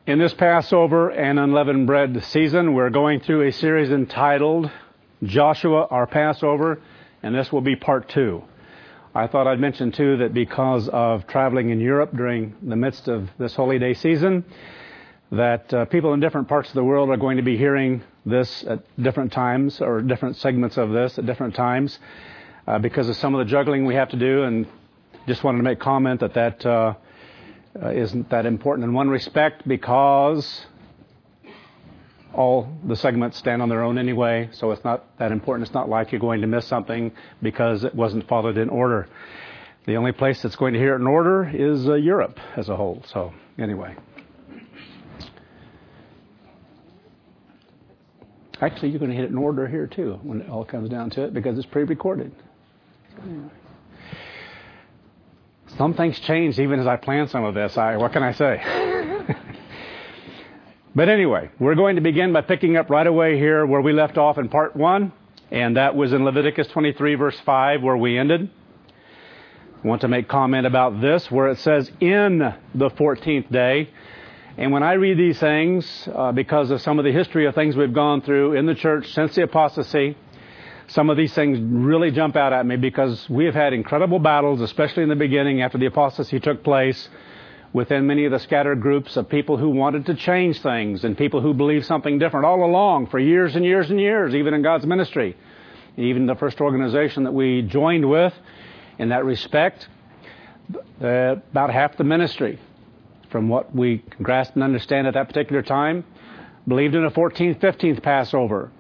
In this Passover and unleavened bread season, we're going through a series entitled Joshua, Our Passover, and this will be part 2. I thought I'd mention, too, that because of traveling in Europe during the midst of this holy day season, that people in different parts of the world are going to be hearing this at different times, or different segments of this at different times, because of some of the juggling we have to do, and just wanted to make comment that isn't that important in one respect, because all the segments stand on their own anyway, so it's not that important. It's not like you're going to miss something because it wasn't followed in order. The only place that's going to hear it in order is Europe as a whole. So anyway. Actually, you're going to hit it in order here too when it all comes down to it, because it's pre-recorded. Anyway. Some things changed even as I planned some of this. What can I say? But anyway, we're going to begin by picking up right away here where we left off in part 1, and that was in Leviticus 23, verse 5, where we ended. I want to make comment about this, where it says, in the 14th day. And when I read these things, because of some of the history of things we've gone through in the church since the apostasy, some of these things really jump out at me, because we have had incredible battles, especially in the beginning after the apostasy took place, within many of the scattered groups of people who wanted to change things and people who believed something different all along for years and years and years, even in God's ministry. Even the first organization that we joined with in that respect, about half the ministry, from what we grasp and understand at that particular time, believed in a 14th, 15th Passover.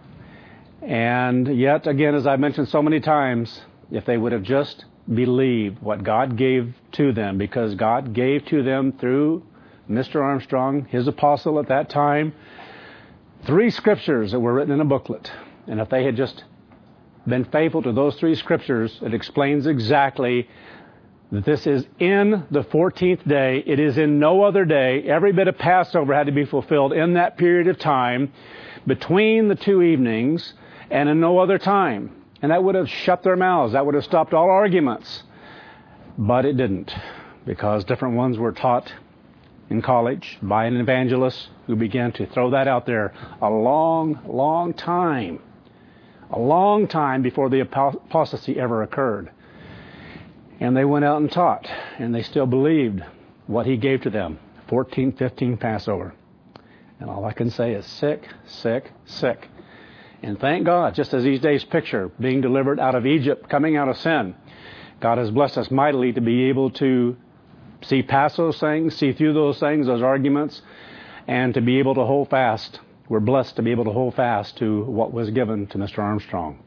And yet, again, as I've mentioned so many times, if they would have just believed what God gave to them, because God gave to them through Mr. Armstrong, his apostle at that time, 3 scriptures that were written in a booklet. And if they had just been faithful to those 3 scriptures, it explains exactly that this is in the 14th day. It is in no other day. Every bit of Passover had to be fulfilled in that period of time between the 2 evenings and in no other time. And that would have shut their mouths. That would have stopped all arguments. But it didn't, because different ones were taught in college by an evangelist who began to throw that out there a long, long time. A long time before the apostasy ever occurred. And they went out and taught, and they still believed what he gave to them, 14, 15 Passover. And all I can say is sick, sick, sick. And thank God, just as these days picture being delivered out of Egypt, coming out of sin, God has blessed us mightily to be able to see past those things, see through those things, those arguments, and to be able to hold fast. We're blessed to be able to hold fast to what was given to Mr. Armstrong.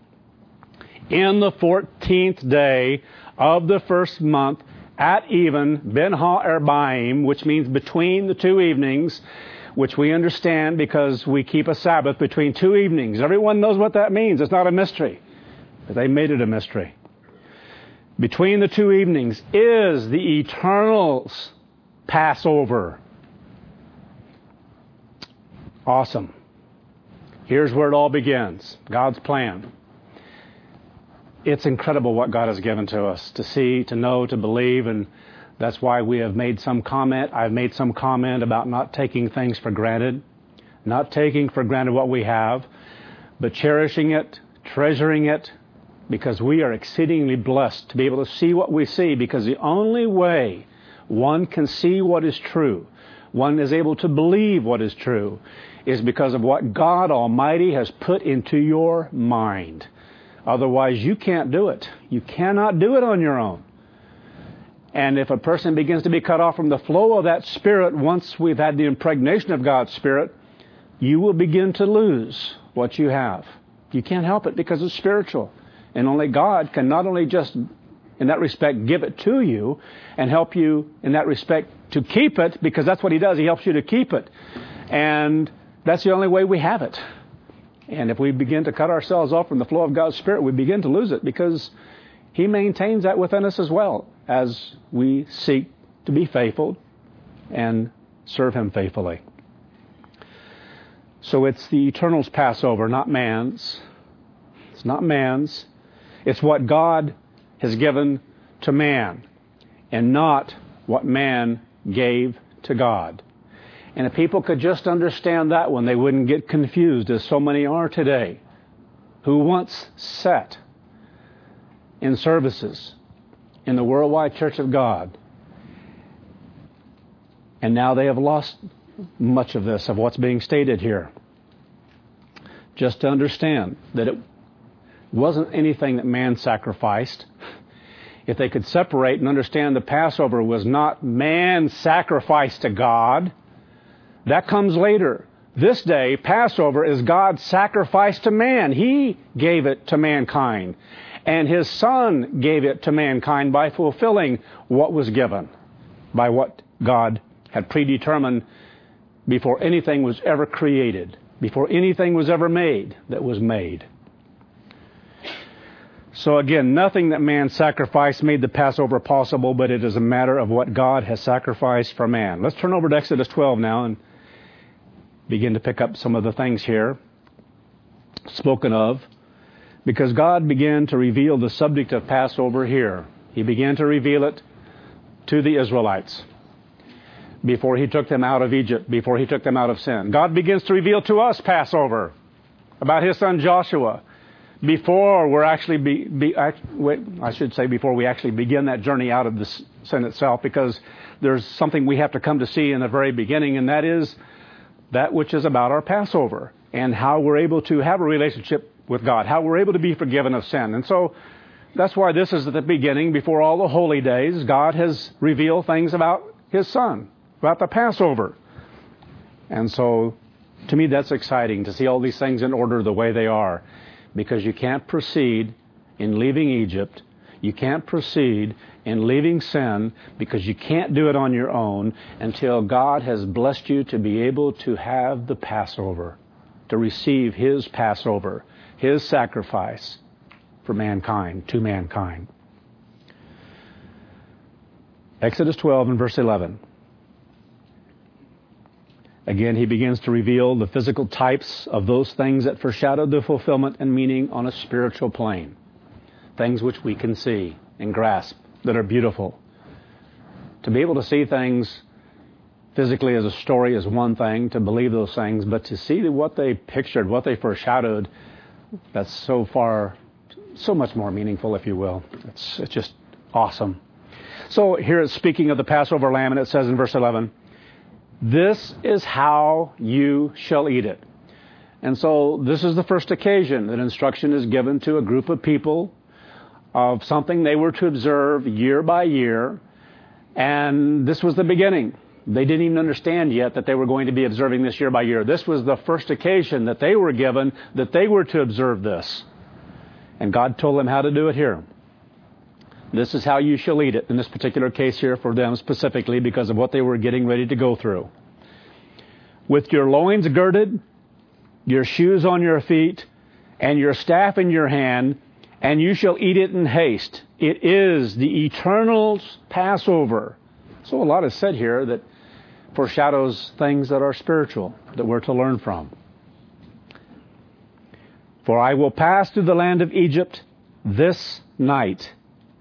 In the 14th day of the first month, at even, Ben Ha-Erbaim, which means between the 2 evenings, which we understand because we keep a Sabbath between 2 evenings. Everyone knows what that means. It's not a mystery. But they made it a mystery. Between the 2 evenings is the Eternal's Passover. Awesome. Here's where it all begins. God's plan. It's incredible what God has given to us to see, to know, to believe, and that's why we have made some comment. I've made some comment about not taking things for granted, not taking for granted what we have, but cherishing it, treasuring it, because we are exceedingly blessed to be able to see what we see, because the only way one can see what is true, one is able to believe what is true, is because of what God Almighty has put into your mind. Otherwise, you can't do it. You cannot do it on your own. And if a person begins to be cut off from the flow of that Spirit, once we've had the impregnation of God's Spirit, you will begin to lose what you have. You can't help it because it's spiritual. And only God can not only just, in that respect, give it to you and help you in that respect to keep it, because that's what He does. He helps you to keep it. And that's the only way we have it. And if we begin to cut ourselves off from the flow of God's Spirit, we begin to lose it, because He maintains that within us as well, as we seek to be faithful and serve Him faithfully. So it's the Eternal's Passover, not man's. It's not man's. It's what God has given to man, and not what man gave to God. And if people could just understand that one, they wouldn't get confused, as so many are today, who once sat in services in the Worldwide Church of God. And now they have lost much of this, of what's being stated here. Just to understand that it wasn't anything that man sacrificed. If they could separate and understand the Passover was not man's sacrifice to God, that comes later. This day, Passover is God's sacrifice to man. He gave it to mankind. And His Son gave it to mankind by fulfilling what was given, by what God had predetermined before anything was ever created, before anything was ever made that was made. So again, nothing that man sacrificed made the Passover possible, but it is a matter of what God has sacrificed for man. Let's turn over to Exodus 12 now and begin to pick up some of the things here spoken of, because God began to reveal the subject of Passover here. He began to reveal it to the Israelites before He took them out of Egypt, before He took them out of sin. God begins to reveal to us Passover about His son Joshua before we're actually before we actually begin that journey out of the sin itself, because there's something we have to come to see in the very beginning, and that is that which is about our Passover and how we're able to have a relationship with God, how we're able to be forgiven of sin. And so that's why this is at the beginning, before all the holy days. God has revealed things about His Son, about the Passover. And so to me that's exciting to see all these things in order the way they are, because you can't proceed in leaving Egypt. You can't proceed in leaving sin, because you can't do it on your own until God has blessed you to be able to have the Passover, to receive His Passover, His sacrifice for mankind, to mankind. Exodus 12 and verse 11. Again, He begins to reveal the physical types of those things that foreshadowed the fulfillment and meaning on a spiritual plane. Things which we can see and grasp, that are beautiful. To be able to see things physically as a story is one thing, to believe those things, but to see what they pictured, what they foreshadowed, that's so much more meaningful, if you will. It's just awesome. So here it's speaking of the Passover lamb, and it says in verse 11, "This is how you shall eat it." And so this is the first occasion that instruction is given to a group of people of something they were to observe year by year. And this was the beginning. They didn't even understand yet that they were going to be observing this year by year. This was the first occasion that they were given that they were to observe this. And God told them how to do it here. This is how you shall eat it, in this particular case here for them specifically, because of what they were getting ready to go through. "With your loins girded, your shoes on your feet, and your staff in your hand, and you shall eat it in haste. It is the eternal Passover." So a lot is said here that foreshadows things that are spiritual, that we're to learn from. "For I will pass through the land of Egypt this night."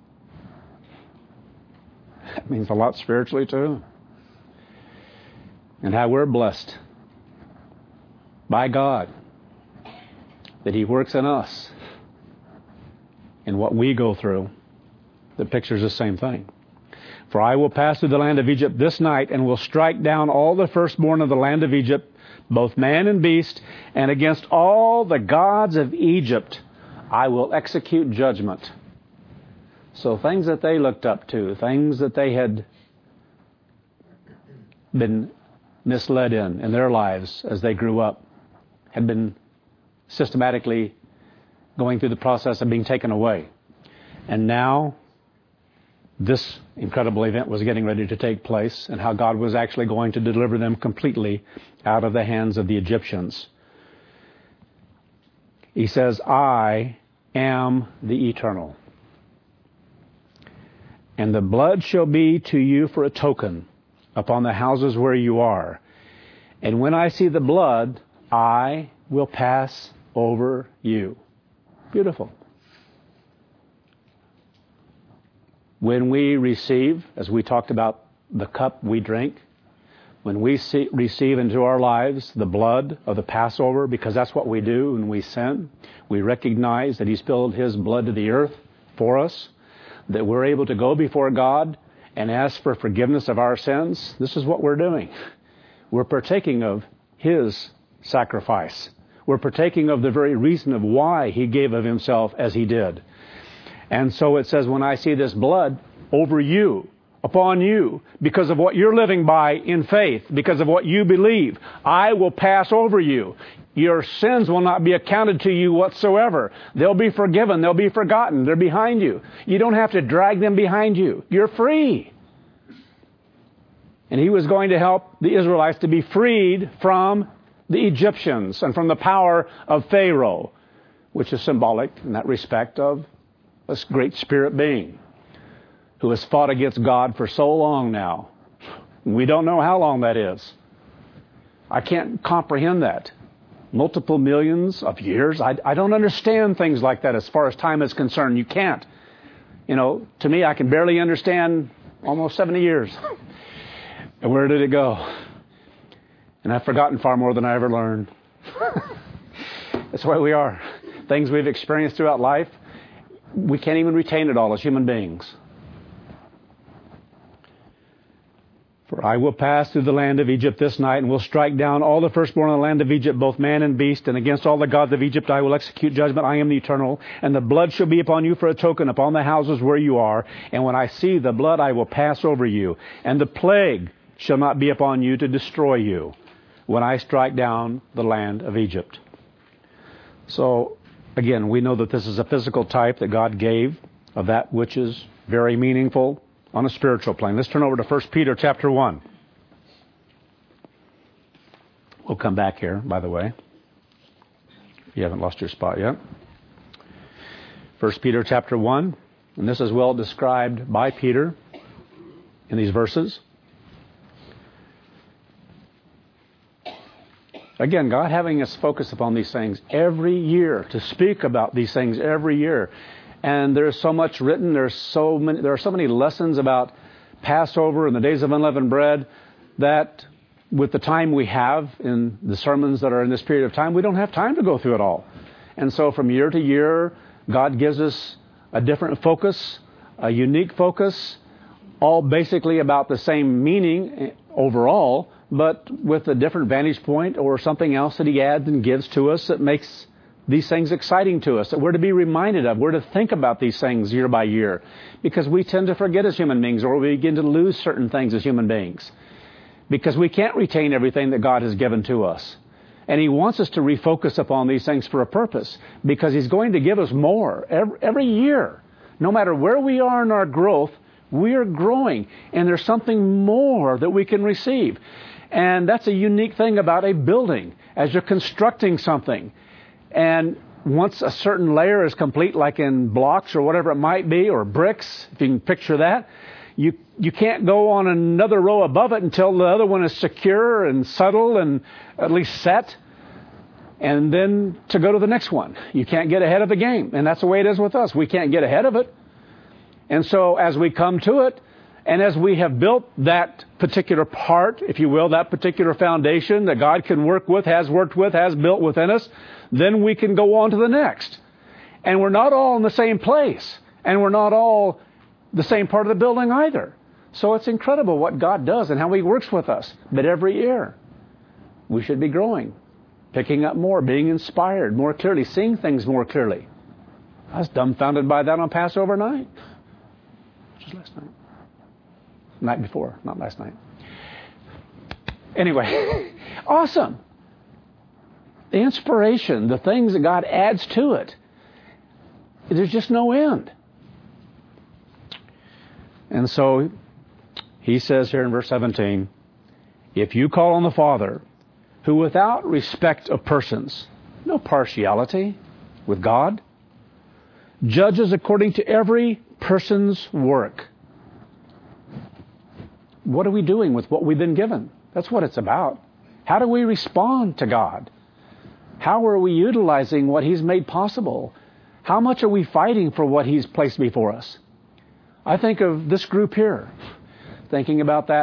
That means a lot spiritually too. And how we're blessed by God that He works in us in what we go through that pictures the same thing. "For I will pass through the land of Egypt this night, and will strike down all the firstborn of the land of Egypt, both man and beast, and against all the gods of Egypt I will execute judgment." So things that they looked up to, things that they had been misled in their lives as they grew up, had been systematically going through the process of being taken away. And now this incredible event was getting ready to take place, and how God was actually going to deliver them completely out of the hands of the Egyptians. He says, "I am the Eternal. And the blood shall be to you for a token upon the houses where you are. And when I see the blood, I will pass over you." Beautiful. When we receive, as we talked about the cup we drink, when we receive into our lives the blood of the Passover, because that's what we do when we sin, we recognize that He spilled His blood to the earth for us, that we're able to go before God and ask for forgiveness of our sins. This is what we're doing. We're partaking of His sacrifice. We're partaking of the very reason of why He gave of Himself as He did. And so it says, when I see this blood over you, upon you, because of what you're living by in faith, because of what you believe, I will pass over you. Your sins will not be accounted to you whatsoever. They'll be forgiven. They'll be forgotten. They're behind you. You don't have to drag them behind you. You're free. And He was going to help the Israelites to be freed from the Egyptians and from the power of Pharaoh, which is symbolic in that respect of a great spirit being who has fought against God for so long now. We don't know how long that is. I can't comprehend that. Multiple millions of years. I don't understand things like that as far as time is concerned. You can't. To me, I can barely understand almost 70 years. And where did it go? And I've forgotten far more than I ever learned. That's why we are. Things we've experienced throughout life, we can't even retain it all as human beings. For I will pass through the land of Egypt this night, and will strike down all the firstborn in the land of Egypt, both man and beast, and against all the gods of Egypt I will execute judgment. I am the Eternal. And the blood shall be upon you for a token upon the houses where you are. And when I see the blood, I will pass over you. And the plague shall not be upon you to destroy you, when I strike down the land of Egypt. So, again, we know that this is a physical type that God gave of that which is very meaningful on a spiritual plane. Let's turn over to 1 Peter chapter 1. We'll come back here, by the way, if you haven't lost your spot yet. 1 Peter chapter 1, and this is well described by Peter in these verses. Again, God having us focus upon these things every year, to speak about these things every year. And there's so much written. There are so many lessons about Passover and the days of unleavened bread that with the time we have in the sermons that are in this period of time, we don't have time to go through it all. And so from year to year, God gives us a different focus, a unique focus, all basically about the same meaning overall, but with a different vantage point or something else that He adds and gives to us that makes these things exciting to us, that we're to be reminded of. We're to think about these things year by year, because we tend to forget as human beings, or we begin to lose certain things as human beings, because we can't retain everything that God has given to us. And He wants us to refocus upon these things for a purpose, because He's going to give us more every year. No matter where we are in our growth, we are growing, and there's something more that we can receive. And that's a unique thing about a building. As you're constructing something, and once a certain layer is complete, like in blocks or whatever it might be, or bricks, if you can picture that, you can't go on another row above it until the other one is secure and settled and at least set, and then to go to the next one. You can't get ahead of the game. And that's the way it is with us. We can't get ahead of it. And so as we come to it, and as we have built that particular part, if you will, that particular foundation that God can work with, has worked with, has built within us, then we can go on to the next. And we're not all in the same place. And we're not all the same part of the building either. So it's incredible what God does and how He works with us. But every year, we should be growing, picking up more, being inspired more clearly, seeing things more clearly. I was dumbfounded by that on Passover night. Just last night. Night before, not last night. Anyway, awesome. The inspiration, the things that God adds to it. There's just no end. And so He says here in verse 17, if you call on the Father, who without respect of persons, no partiality with God, judges according to every person's work. What are we doing with what we've been given? That's what it's about. How do we respond to God? How are we utilizing what He's made possible? How much are we fighting for what He's placed before us? I think of this group here, thinking about that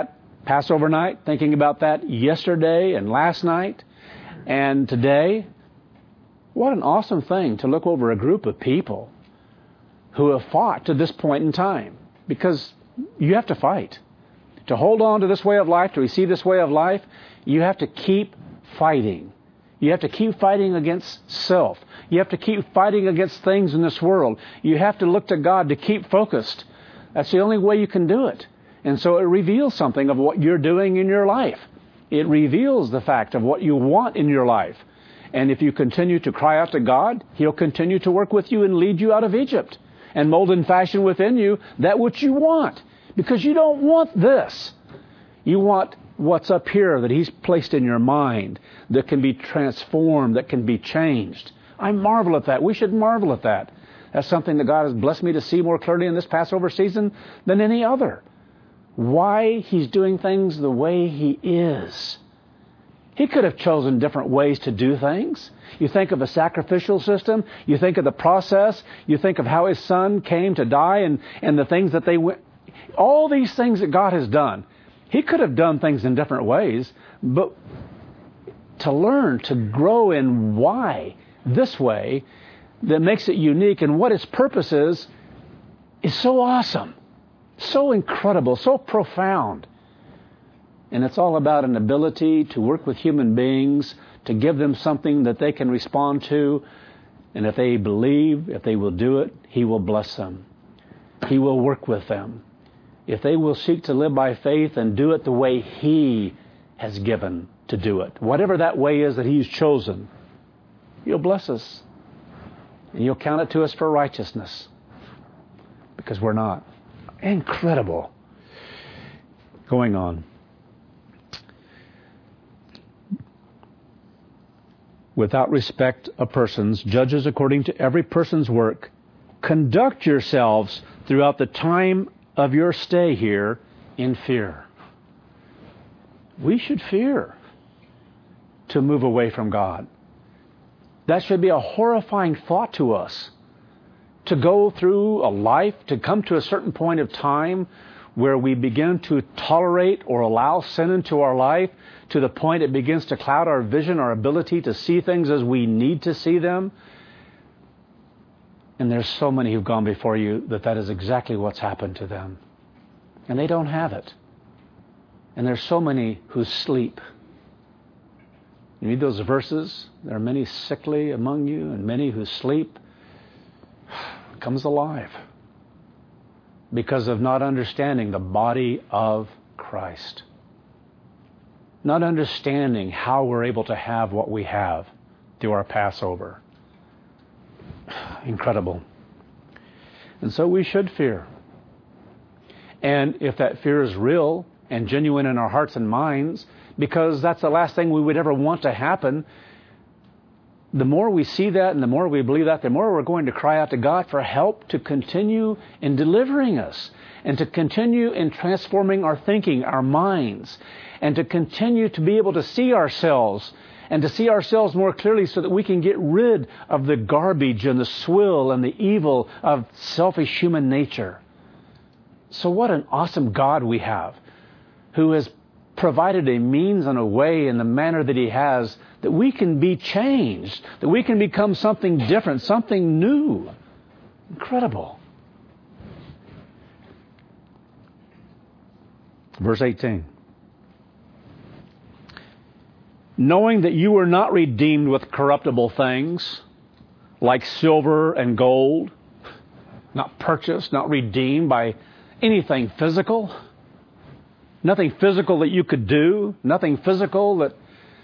Passover night, thinking about that yesterday and last night and today. What an awesome thing to look over a group of people who have fought to this point in time. Because you have to fight. To hold on to this way of life, to receive this way of life, you have to keep fighting. You have to keep fighting against self. You have to keep fighting against things in this world. You have to look to God to keep focused. That's the only way you can do it. And so it reveals something of what you're doing in your life. It reveals the fact of what you want in your life. And if you continue to cry out to God, He'll continue to work with you and lead you out of Egypt and mold and fashion within you that which you want. Because you don't want this. You want what's up here that He's placed in your mind that can be transformed, that can be changed. I marvel at that. We should marvel at that. That's something that God has blessed me to see more clearly in this Passover season than any other. Why He's doing things the way He is. He could have chosen different ways to do things. You think of a sacrificial system. You think of the process. You think of how His Son came to die and the things that they went. All these things that God has done. He could have done things in different ways, but to learn, to grow in why this way that makes it unique and what its purpose is so awesome, so incredible, so profound. And it's all about an ability to work with human beings, to give them something that they can respond to. And if they believe, if they will do it, He will bless them. He will work with them. If they will seek to live by faith and do it the way He has given to do it, whatever that way is that He's chosen, He'll bless us. And He'll count it to us for righteousness. Because we're not. Incredible. Going on. Without respect of persons, judges according to every person's work, conduct yourselves throughout the time of your stay here in fear. We should fear to move away from God. That should be a horrifying thought to us. To go through a life, to come to a certain point of time where we begin to tolerate or allow sin into our life to the point it begins to cloud our vision, our ability to see things as we need to see them. And there's so many who've gone before you that is exactly what's happened to them. And they don't have it. And there's so many who sleep. You read those verses, there are many sickly among you and many who sleep. Comes alive. Because of not understanding the body of Christ. Not understanding how we're able to have what we have through our Passover. Incredible. And so we should fear. And if that fear is real and genuine in our hearts and minds, because that's the last thing we would ever want to happen, the more we see that and the more we believe that, the more we're going to cry out to God for help to continue in delivering us and to continue in transforming our thinking, our minds, and to continue to be able to see ourselves and to see ourselves more clearly so that we can get rid of the garbage and the swill and the evil of selfish human nature. So what an awesome God we have, who has provided a means and a way in the manner that He has that we can be changed, that we can become something different, something new. Incredible. Verse 18. Knowing that you were not redeemed with corruptible things, like silver and gold, not purchased, not redeemed by anything physical, nothing physical that you could do, nothing physical that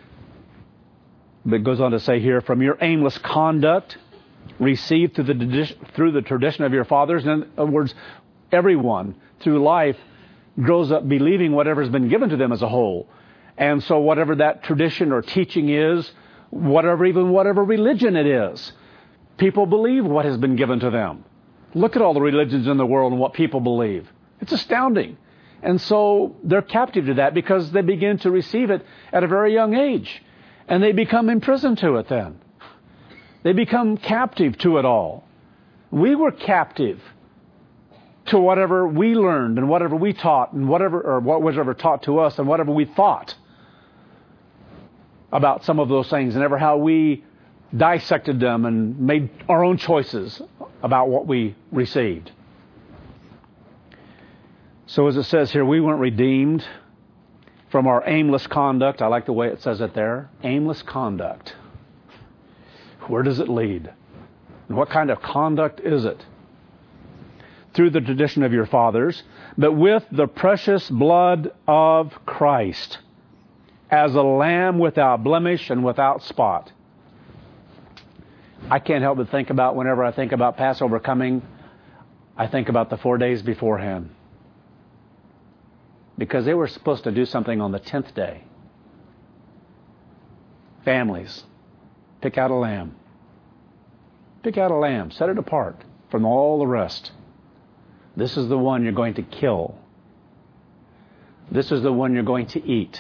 goes on to say here, from your aimless conduct received through the tradition of your fathers. In other words, everyone through life grows up believing whatever's been given to them as a whole. And so whatever that tradition or teaching is, whatever religion it is, people believe what has been given to them. Look at all the religions in the world and what people believe. It's astounding. And so they're captive to that because they begin to receive it at a very young age. And they become imprisoned to it then. They become captive to it all. We were captive to whatever we learned and whatever we taught and what was ever taught to us and whatever we thought about some of those things and ever how we dissected them and made our own choices about what we received. So as it says here, we weren't redeemed from our aimless conduct. I like the way it says it there. Aimless conduct. Where does it lead? And what kind of conduct is it? Through the tradition of your fathers, but with the precious blood of Christ, as a lamb without blemish and without spot. I can't help but think about, whenever I think about Passover coming, I think about the 4 days beforehand. Because they were supposed to do something on the 10th day. Families, pick out a lamb. Pick out a lamb, set it apart from all the rest. This is the one you're going to kill. This is the one you're going to eat.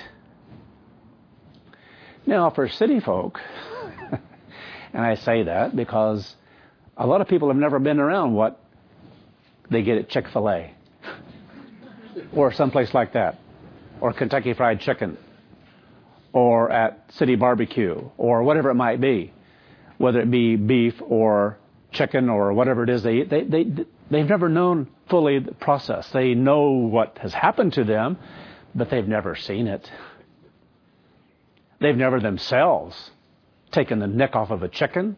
Now, for city folk, and I say that because a lot of people have never been around what they get at Chick-fil-A or someplace like that, or Kentucky Fried Chicken, or at City Barbecue, or whatever it might be, whether it be beef or chicken or whatever it is they eat. They've never known fully the process. They know what has happened to them, but they've never seen it. They've never themselves taken the neck off of a chicken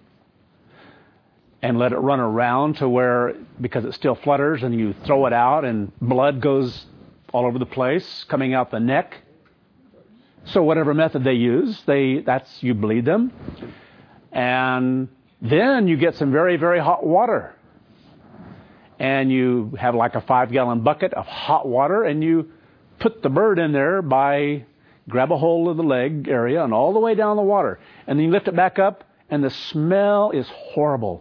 and let it run around to where, because it still flutters, and you throw it out and blood goes all over the place, coming out the neck. So whatever method they use, you bleed them. And then you get some very, very hot water. And you have like a 5-gallon bucket of hot water, and you put the bird in there grab a hold of the leg area and all the way down the water. And then you lift it back up, and the smell is horrible.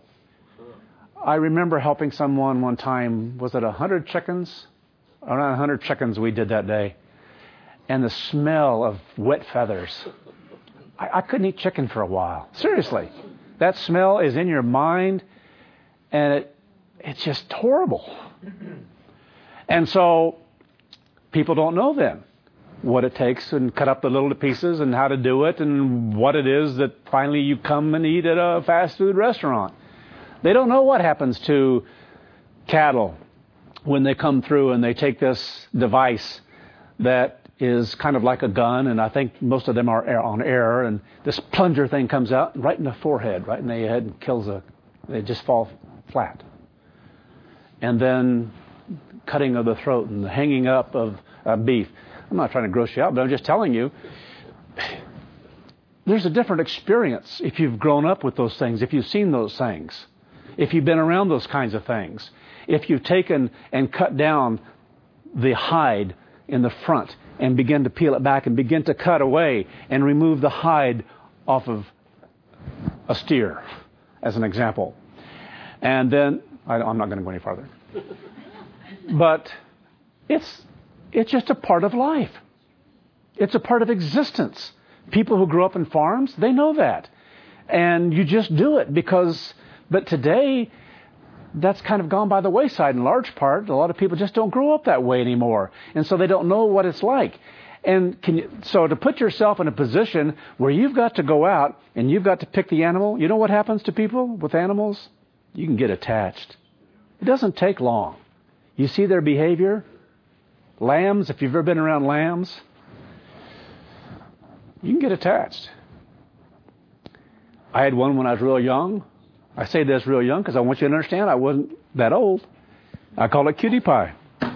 I remember helping someone one time, was it 100 chickens? Around 100 chickens we did that day. And the smell of wet feathers. I couldn't eat chicken for a while. Seriously. That smell is in your mind, and it's just horrible. And so people don't know then what it takes and cut up the little pieces and how to do it and what it is that finally you come and eat at a fast food restaurant. They don't know what happens to cattle when they come through and they take this device that is kind of like a gun, and I think most of them are on air, and this plunger thing comes out right in the forehead, right in the head, and kills they just fall flat. And then cutting of the throat and the hanging up of beef. I'm not trying to gross you out, but I'm just telling you, there's a different experience if you've grown up with those things, if you've seen those things, if you've been around those kinds of things, if you've taken and cut down the hide in the front and begin to peel it back and begin to cut away and remove the hide off of a steer, as an example. And then, I'm not going to go any farther. But it's just a part of life. It's a part of existence. People who grew up in farms, they know that. And you just do it but today, that's kind of gone by the wayside in large part. A lot of people just don't grow up that way anymore. And so they don't know what it's like. And so to put yourself in a position where you've got to go out and you've got to pick the animal, you know what happens to people with animals? You can get attached. It doesn't take long. You see their behavior. Lambs, if you've ever been around lambs, you can get attached. I had one when I was real young. I say this real young because I want you to understand I wasn't that old. I call it Cutie Pie.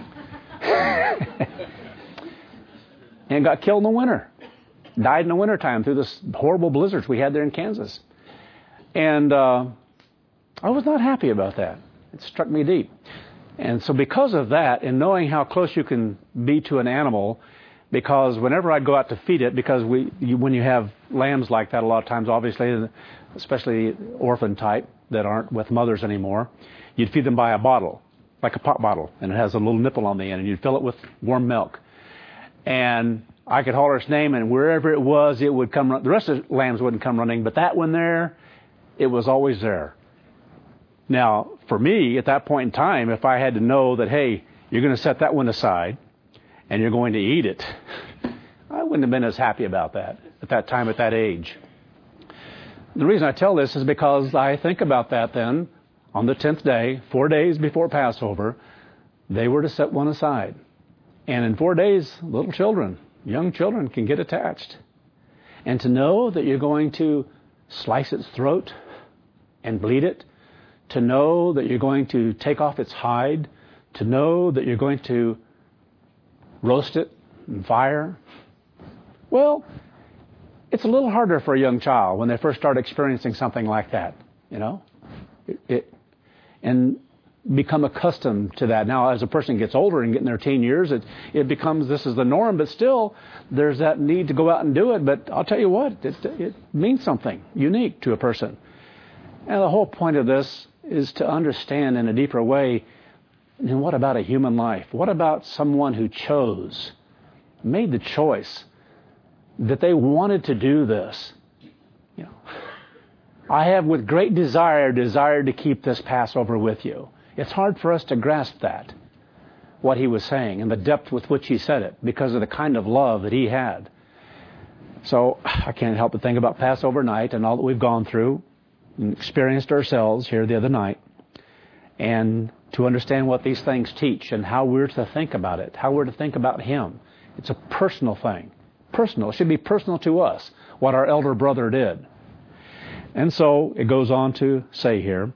And got killed in the winter. Died in the wintertime through this horrible blizzards we had there in Kansas. And I was not happy about that. It struck me deep. And so because of that, and knowing how close you can be to an animal, because whenever I'd go out to feed it, because when you have lambs like that, a lot of times, obviously, especially orphan type that aren't with mothers anymore, you'd feed them by a bottle, like a pop bottle, and it has a little nipple on the end, and you'd fill it with warm milk. And I could holler its name, and wherever it was, it would come. The rest of the lambs wouldn't come running, but that one there, it was always there. Now, for me, at that point in time, if I had to know that, hey, you're going to set that one aside and you're going to eat it, I wouldn't have been as happy about that at that time, at that age. The reason I tell this is because I think about that then. On the 10th day, 4 days before Passover, they were to set one aside. And in 4 days, little children, young children can get attached. And to know that you're going to slice its throat and bleed it, to know that you're going to take off its hide, to know that you're going to roast it in fire, well, it's a little harder for a young child when they first start experiencing something like that, you know, and become accustomed to that. Now, as a person gets older and get in their teen years, it becomes, this is the norm, but still there's that need to go out and do it. But I'll tell you what, it means something unique to a person. And the whole point of this is to understand in a deeper way, and what about a human life? What about someone who made the choice that they wanted to do this? You know, I have with great desire to keep this Passover with you. It's hard for us to grasp that, what he was saying, and the depth with which he said it, because of the kind of love that he had. So I can't help but think about Passover night and all that we've gone through and experienced ourselves here the other night, and to understand what these things teach and how we're to think about it, how we're to think about him. It's a personal thing. Personal. It should be personal to us, what our elder brother did. And so it goes on to say here,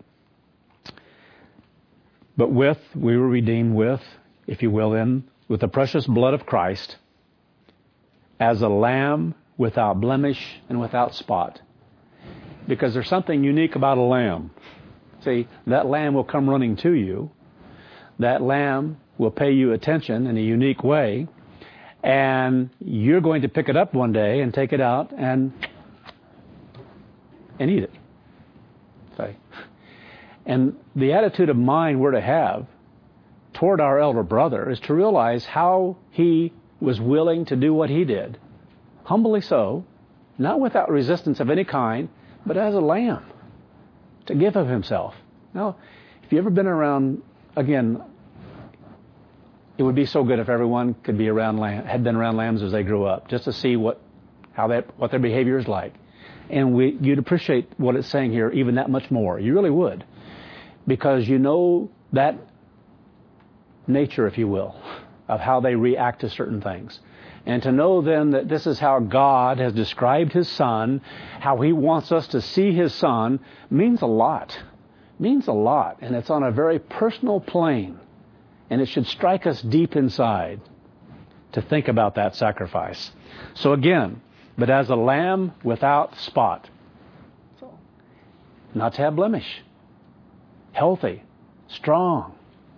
but we were redeemed with, if you will, with the precious blood of Christ, as a lamb without blemish and without spot. Because there's something unique about a lamb. See, that lamb will come running to you. That lamb will pay you attention in a unique way. And you're going to pick it up one day and take it out and eat it. See? And the attitude of mind we're to have toward our elder brother is to realize how he was willing to do what he did. Humbly so, not without resistance of any kind, but as a lamb, to give of himself. Now, if you've ever been around, again, it would be so good if everyone could be had been around lambs as they grew up, just to see what their behavior is like. And you'd appreciate what it's saying here even that much more. You really would. Because you know that nature, if you will, of how they react to certain things. And to know then that this is how God has described his Son, how he wants us to see his Son, means a lot. Means a lot. And it's on a very personal plane. And it should strike us deep inside to think about that sacrifice. So again, but as a lamb without spot. So, not to have blemish. Healthy. Strong.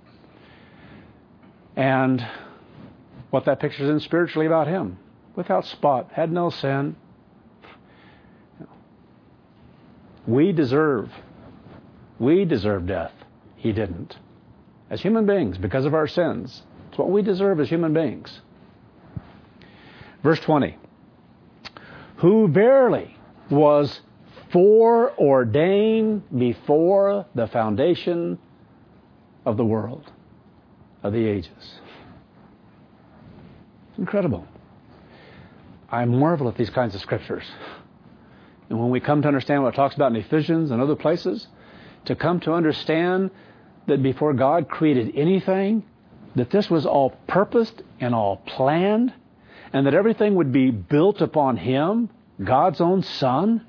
And what that pictures in spiritually about him. Without spot. Had no sin. We deserve death. He didn't. As human beings, because of our sins. It's what we deserve as human beings. Verse 20. Who verily was foreordained before the foundation of the world, of the ages. It's incredible. I marvel at these kinds of scriptures. And when we come to understand what it talks about in Ephesians and other places, to come to understand that before God created anything, that this was all purposed and all planned, and that everything would be built upon him, God's own Son.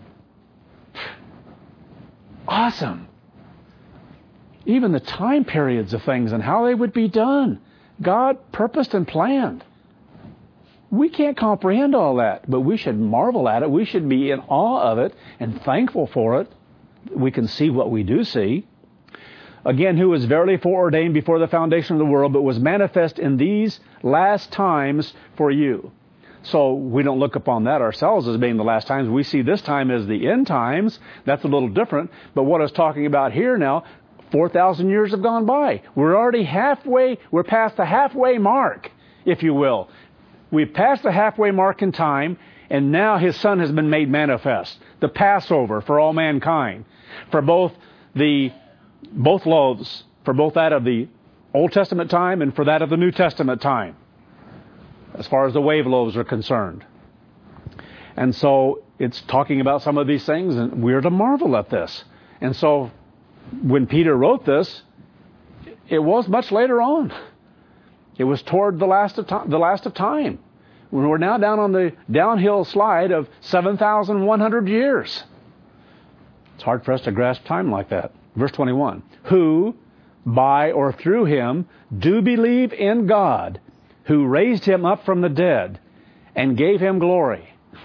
Awesome. Even the time periods of things and how they would be done, God purposed and planned. We can't comprehend all that, but we should marvel at it. We should be in awe of it and thankful for it. We can see what we do see. Again, who was verily foreordained before the foundation of the world, but was manifest in these last times for you. So we don't look upon that ourselves as being the last times. We see this time as the end times. That's a little different. But what I was talking about here now, 4,000 years have gone by. We're already we're past the halfway mark, if you will. We've passed the halfway mark in time, and now his Son has been made manifest. The Passover for all mankind. For both the both loaves, for both that of the Old Testament time and for that of the New Testament time, as far as the wave loaves are concerned. And so it's talking about some of these things, and we're to marvel at this. And so when Peter wrote this, it was much later on. It was toward the last of time. We're now down on the downhill slide of 7,100 years. It's hard for us to grasp time like that. Verse 21. Who, by or through him, do believe in God, who raised him up from the dead and gave him glory.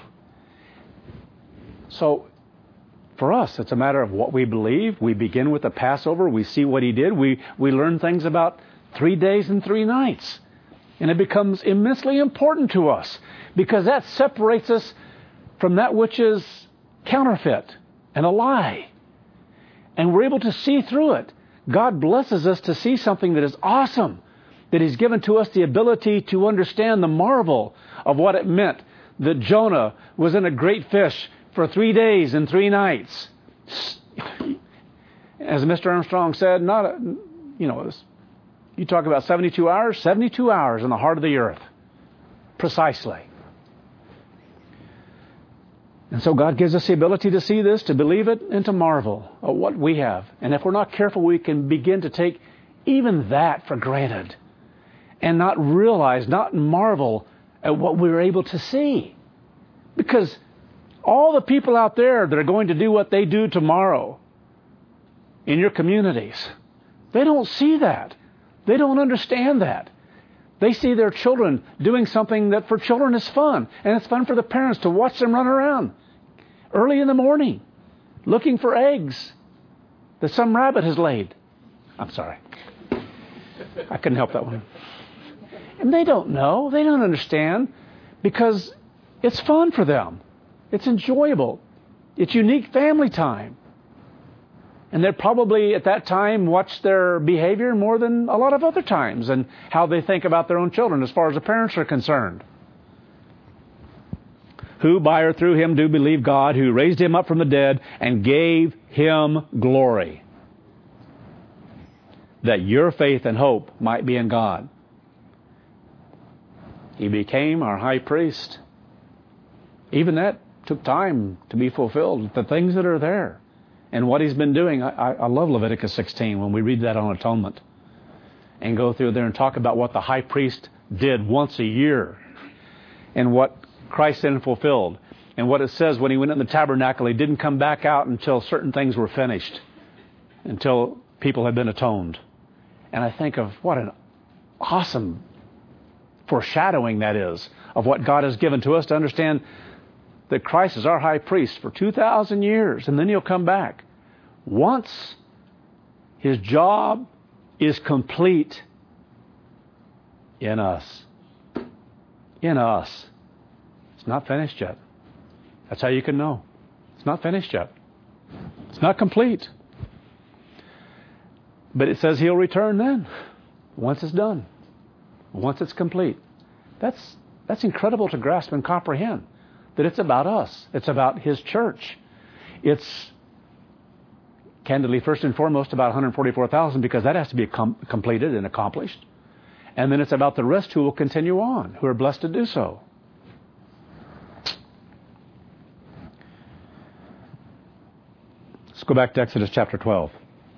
So, for us, it's a matter of what we believe. We begin with the Passover. We see what he did. We learn things about 3 days and 3 nights. And it becomes immensely important to us because that separates us from that which is counterfeit and a lie. And we're able to see through it. God blesses us to see something that is awesome, that he's given to us the ability to understand the marvel of what it meant that Jonah was in a great fish for 3 days and 3 nights. As Mr. Armstrong said, you talk about 72 hours, 72 hours in the heart of the earth. Precisely. And so God gives us the ability to see this, to believe it, and to marvel at what we have. And if we're not careful, we can begin to take even that for granted and not realize, not marvel at what we're able to see. Because all the people out there that are going to do what they do tomorrow in your communities, they don't see that. They don't understand that. They see their children doing something that for children is fun. And it's fun for the parents to watch them run around early in the morning looking for eggs that some rabbit has laid. I'm sorry. I couldn't help that one. And they don't know. They don't understand because it's fun for them. It's enjoyable. It's unique family time. And they probably at that time watch their behavior more than a lot of other times and how they think about their own children as far as the parents are concerned. Who by or through him do believe God, who raised him up from the dead and gave him glory, that your faith and hope might be in God. He became our high priest. Even that took time to be fulfilled. The things that are there. And what he's been doing, I love Leviticus 16 when we read that on atonement and go through there and talk about what the high priest did once a year and what Christ then fulfilled. And what it says when he went in the tabernacle, he didn't come back out until certain things were finished, until people had been atoned. And I think of what an awesome foreshadowing that is of what God has given to us to understand that Christ is our high priest for 2,000 years, and then he'll come back. Once his job is complete in us. In us. It's not finished yet. That's how you can know. It's not finished yet. It's not complete. But it says he'll return then, once it's done, once it's complete. That's incredible to grasp and comprehend. That it's about us. It's about his church. It's candidly, first and foremost, about 144,000 because that has to be completed and accomplished. And then it's about the rest who will continue on, who are blessed to do so. Let's go back to Exodus chapter 12.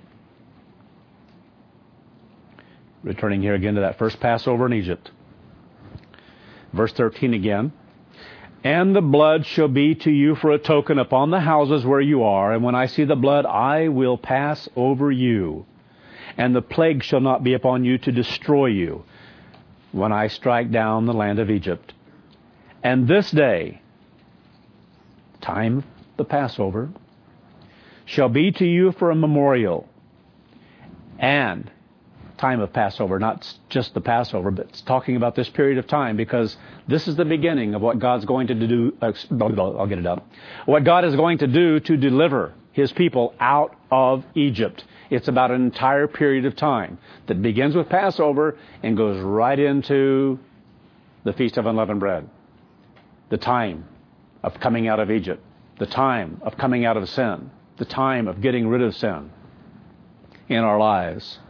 Returning here again to that first Passover in Egypt. Verse 13 again. And the blood shall be to you for a token upon the houses where you are. And when I see the blood, I will pass over you. And the plague shall not be upon you to destroy you when I strike down the land of Egypt. And this day, time the Passover, shall be to you for a memorial. And time of Passover, not just the Passover, but it's talking about this period of time because this is the beginning of what God's going to do. I'll get it up. What God is going to do to deliver his people out of Egypt. It's about an entire period of time that begins with Passover and goes right into the Feast of Unleavened Bread. The time of coming out of Egypt. The time of coming out of sin. The time of getting rid of sin. in our lives.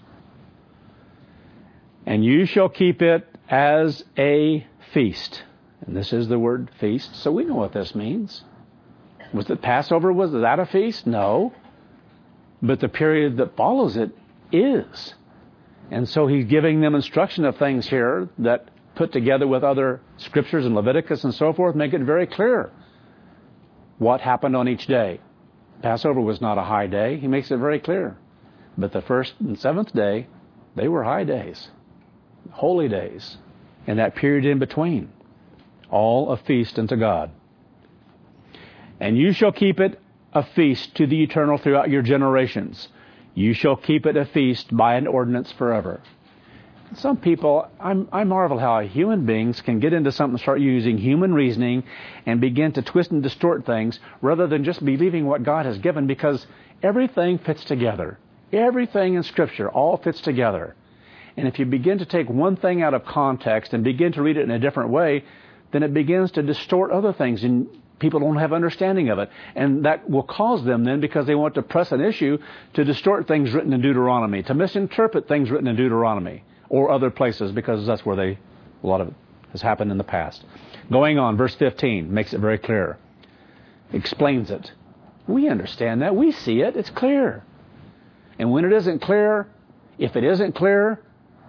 And you shall keep it as a feast. And this is the word feast, so we know what this means. Was it Passover? Was that a feast? No. But the period that follows it is. And so he's giving them instruction of things here that put together with other scriptures in Leviticus and so forth make it very clear what happened on each day. Passover was not a high day. He makes it very clear. But the first and seventh day, they were high days, holy days, and that period in between, all a feast unto God. And you shall keep it a feast to the eternal throughout your generations. You shall keep it a feast by an ordinance forever. Some people, I marvel how human beings can get into something and start using human reasoning and begin to twist and distort things rather than just believing what God has given, because everything fits together. Everything in Scripture all fits together. And if you begin to take one thing out of context and begin to read it in a different way, then it begins to distort other things, and people don't have understanding of it. And that will cause them then, because they want to press an issue, to distort things written in Deuteronomy, to misinterpret things written in Deuteronomy or other places, because that's where a lot of it has happened in the past. Going on, verse 15 makes it very clear. Explains it. We understand that. We see it. It's clear. And when it isn't clear, if it isn't clear,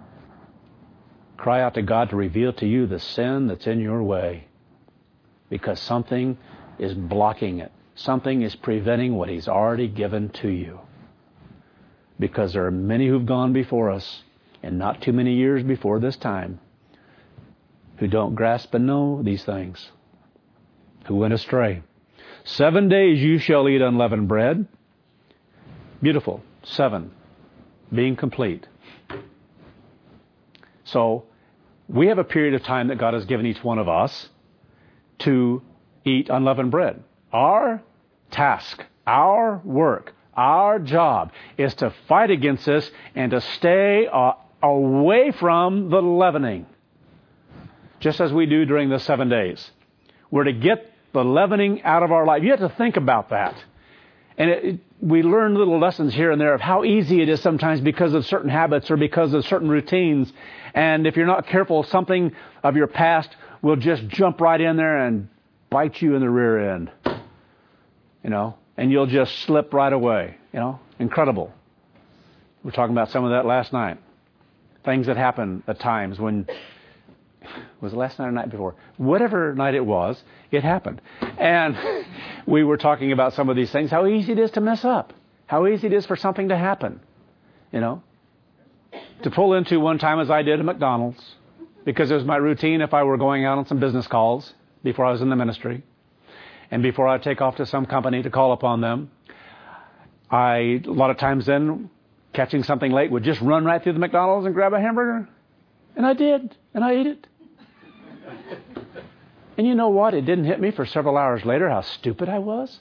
cry out to God to reveal to you the sin that's in your way, because something is blocking it. Something is preventing what He's already given to you. Because there are many who've gone before us, and not too many years before this time, who don't grasp and know these things, who went astray. 7 days you shall eat unleavened bread. Beautiful. 7. Being complete. So, we have a period of time that God has given each one of us to eat unleavened bread. Our task, our work, our job is to fight against this and to stay away from the leavening. Just as we do during the 7 days. We're to get the leavening out of our life. You have to think about that. And we learn little lessons here and there of how easy it is sometimes because of certain habits or because of certain routines. And if you're not careful, something of your past will just jump right in there and bite you in the rear end. And you'll just slip right away. Incredible. We were talking about some of that last night. Things that happen at times when... Was it last night or night before? Whatever night it was, it happened. And we were talking about some of these things, how easy it is to mess up. How easy it is for something to happen. To pull into one time, as I did at McDonald's, because it was my routine if I were going out on some business calls before I was in the ministry, and before I take off to some company to call upon them, a lot of times then, catching something late, would just run right through the McDonald's and grab a hamburger. And I did. And I ate it. And you know what? It didn't hit me for several hours later how stupid I was.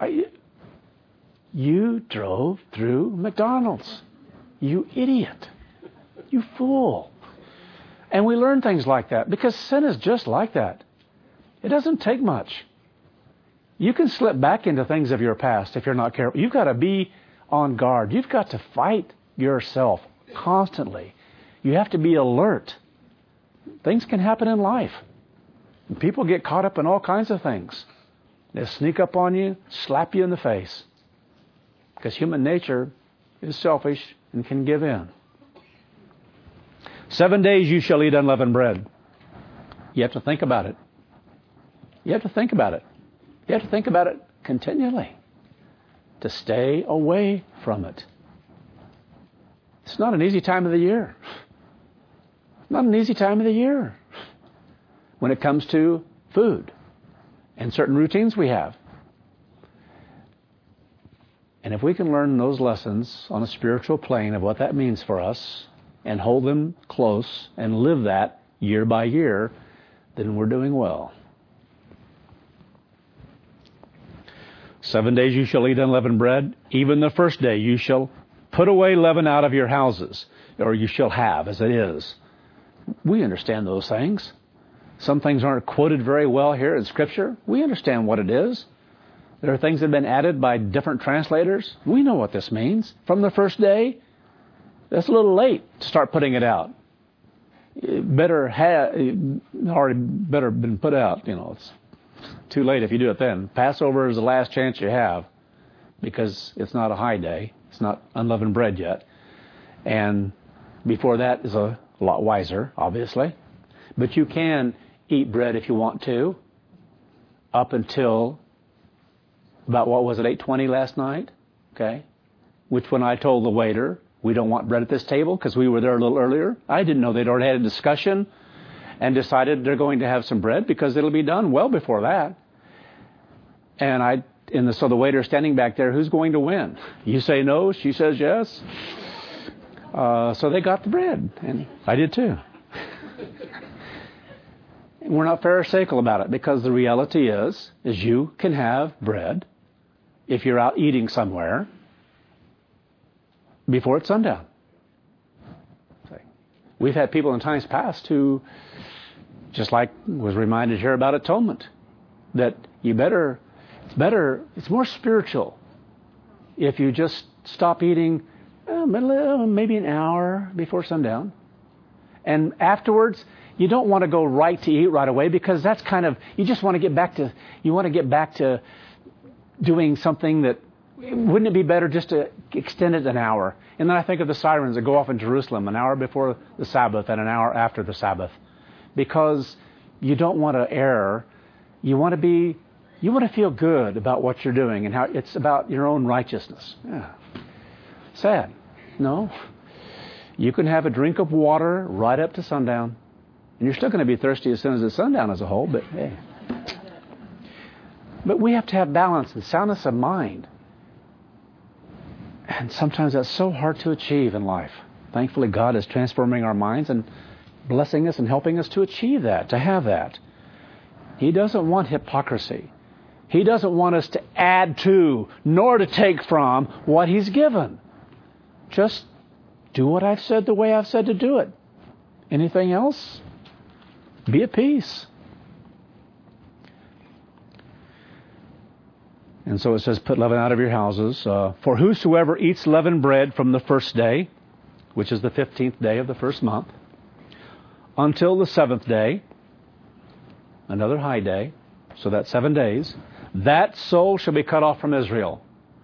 You drove through McDonald's. You idiot. You fool. And we learn things like that because sin is just like that. It doesn't take much. You can slip back into things of your past if you're not careful. You've got to be on guard. You've got to fight yourself constantly. You have to be alert. Things can happen in life. People get caught up in all kinds of things. They'll sneak up on you, slap you in the face. Because human nature is selfish and can give in. 7 days you shall eat unleavened bread. You have to think about it. You have to think about it. You have to think about it continually. To stay away from it. It's not an easy time of the year. Not an easy time of the year. When it comes to food and certain routines we have. And if we can learn those lessons on a spiritual plane of what that means for us and hold them close and live that year by year, then we're doing well. 7 days you shall eat unleavened bread. Even the first day you shall put away leaven out of your houses, or you shall have as it is. We understand those things. Some things aren't quoted very well here in Scripture. We understand what it is. There are things that have been added by different translators. We know what this means. From the first day, that's a little late to start putting it out. Better been put out. It's too late if you do it then. Passover is the last chance you have because it's not a high day. It's not unleavened bread yet. And before that is a lot wiser, obviously. But you can eat bread if you want to up until about, 8:20 last night? Okay. Which when I told the waiter, we don't want bread at this table because we were there a little earlier. I didn't know they'd already had a discussion and decided they're going to have some bread because it'll be done well before that. And so the waiter standing back there, who's going to win? You say no, she says yes. So they got the bread, and I did too. We're not pharisaical about it because the reality is you can have bread if you're out eating somewhere before it's sundown. We've had people in times past who, just like was reminded here about atonement, that it's more spiritual if you just stop eating maybe an hour before sundown. And afterwards, you don't want to go right to eat right away because that's you just want to get back to doing something that, wouldn't it be better just to extend it an hour? And then I think of the sirens that go off in Jerusalem an hour before the Sabbath and an hour after the Sabbath. Because you don't want to err. You want to feel good about what you're doing and how it's about your own righteousness. Yeah. Sad. No. You can have a drink of water right up to sundown. And you're still going to be thirsty as soon as it's sundown as a whole, but hey. But we have to have balance and soundness of mind. And sometimes that's so hard to achieve in life. Thankfully, God is transforming our minds and blessing us and helping us to achieve that, to have that. He doesn't want hypocrisy. He doesn't want us to add to, nor to take from what He's given. Just do what I've said the way I've said to do it. Anything else? Be at peace. And so it says, put leaven out of your houses. For whosoever eats leavened bread from the first day, which is the 15th day of the first month, until the 7th day, another high day, so that's 7 days, that soul shall be cut off from Israel.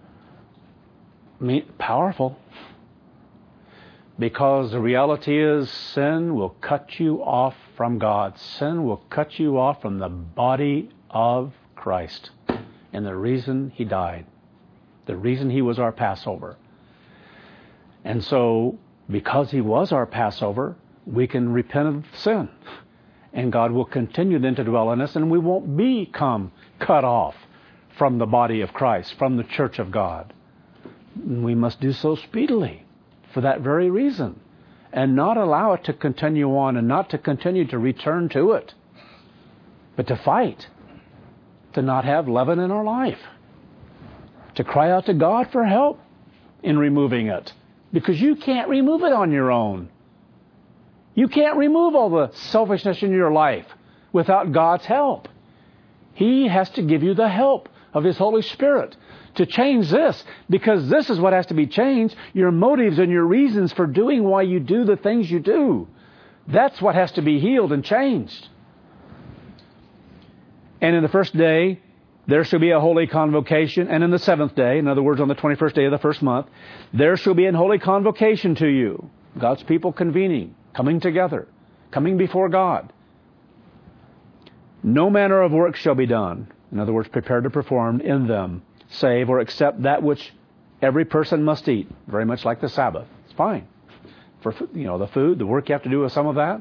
Powerful. Because the reality is sin will cut you off from God. Sin will cut you off from the body of Christ. And the reason He died. The reason He was our Passover. And so, because He was our Passover, we can repent of sin. And God will continue then to dwell in us, and we won't become cut off from the body of Christ, from the church of God. We must do so speedily for that very reason, and not allow it to continue on, and not to continue to return to it, but to fight, to not have leaven in our life, to cry out to God for help in removing it, because you can't remove it on your own. You can't remove all the selfishness in your life without God's help. He has to give you the help of His Holy Spirit to change this, because this is what has to be changed, your motives and your reasons for doing why you do the things you do. That's what has to be healed and changed. And in the first day, there shall be a holy convocation. And in the 7th day, in other words, on the 21st day of the first month, there shall be an holy convocation to you. God's people convening, coming together, coming before God. No manner of work shall be done. In other words, prepared to perform in them, save or except that which every person must eat. Very much like the Sabbath. It's fine. For the food, the work you have to do with some of that.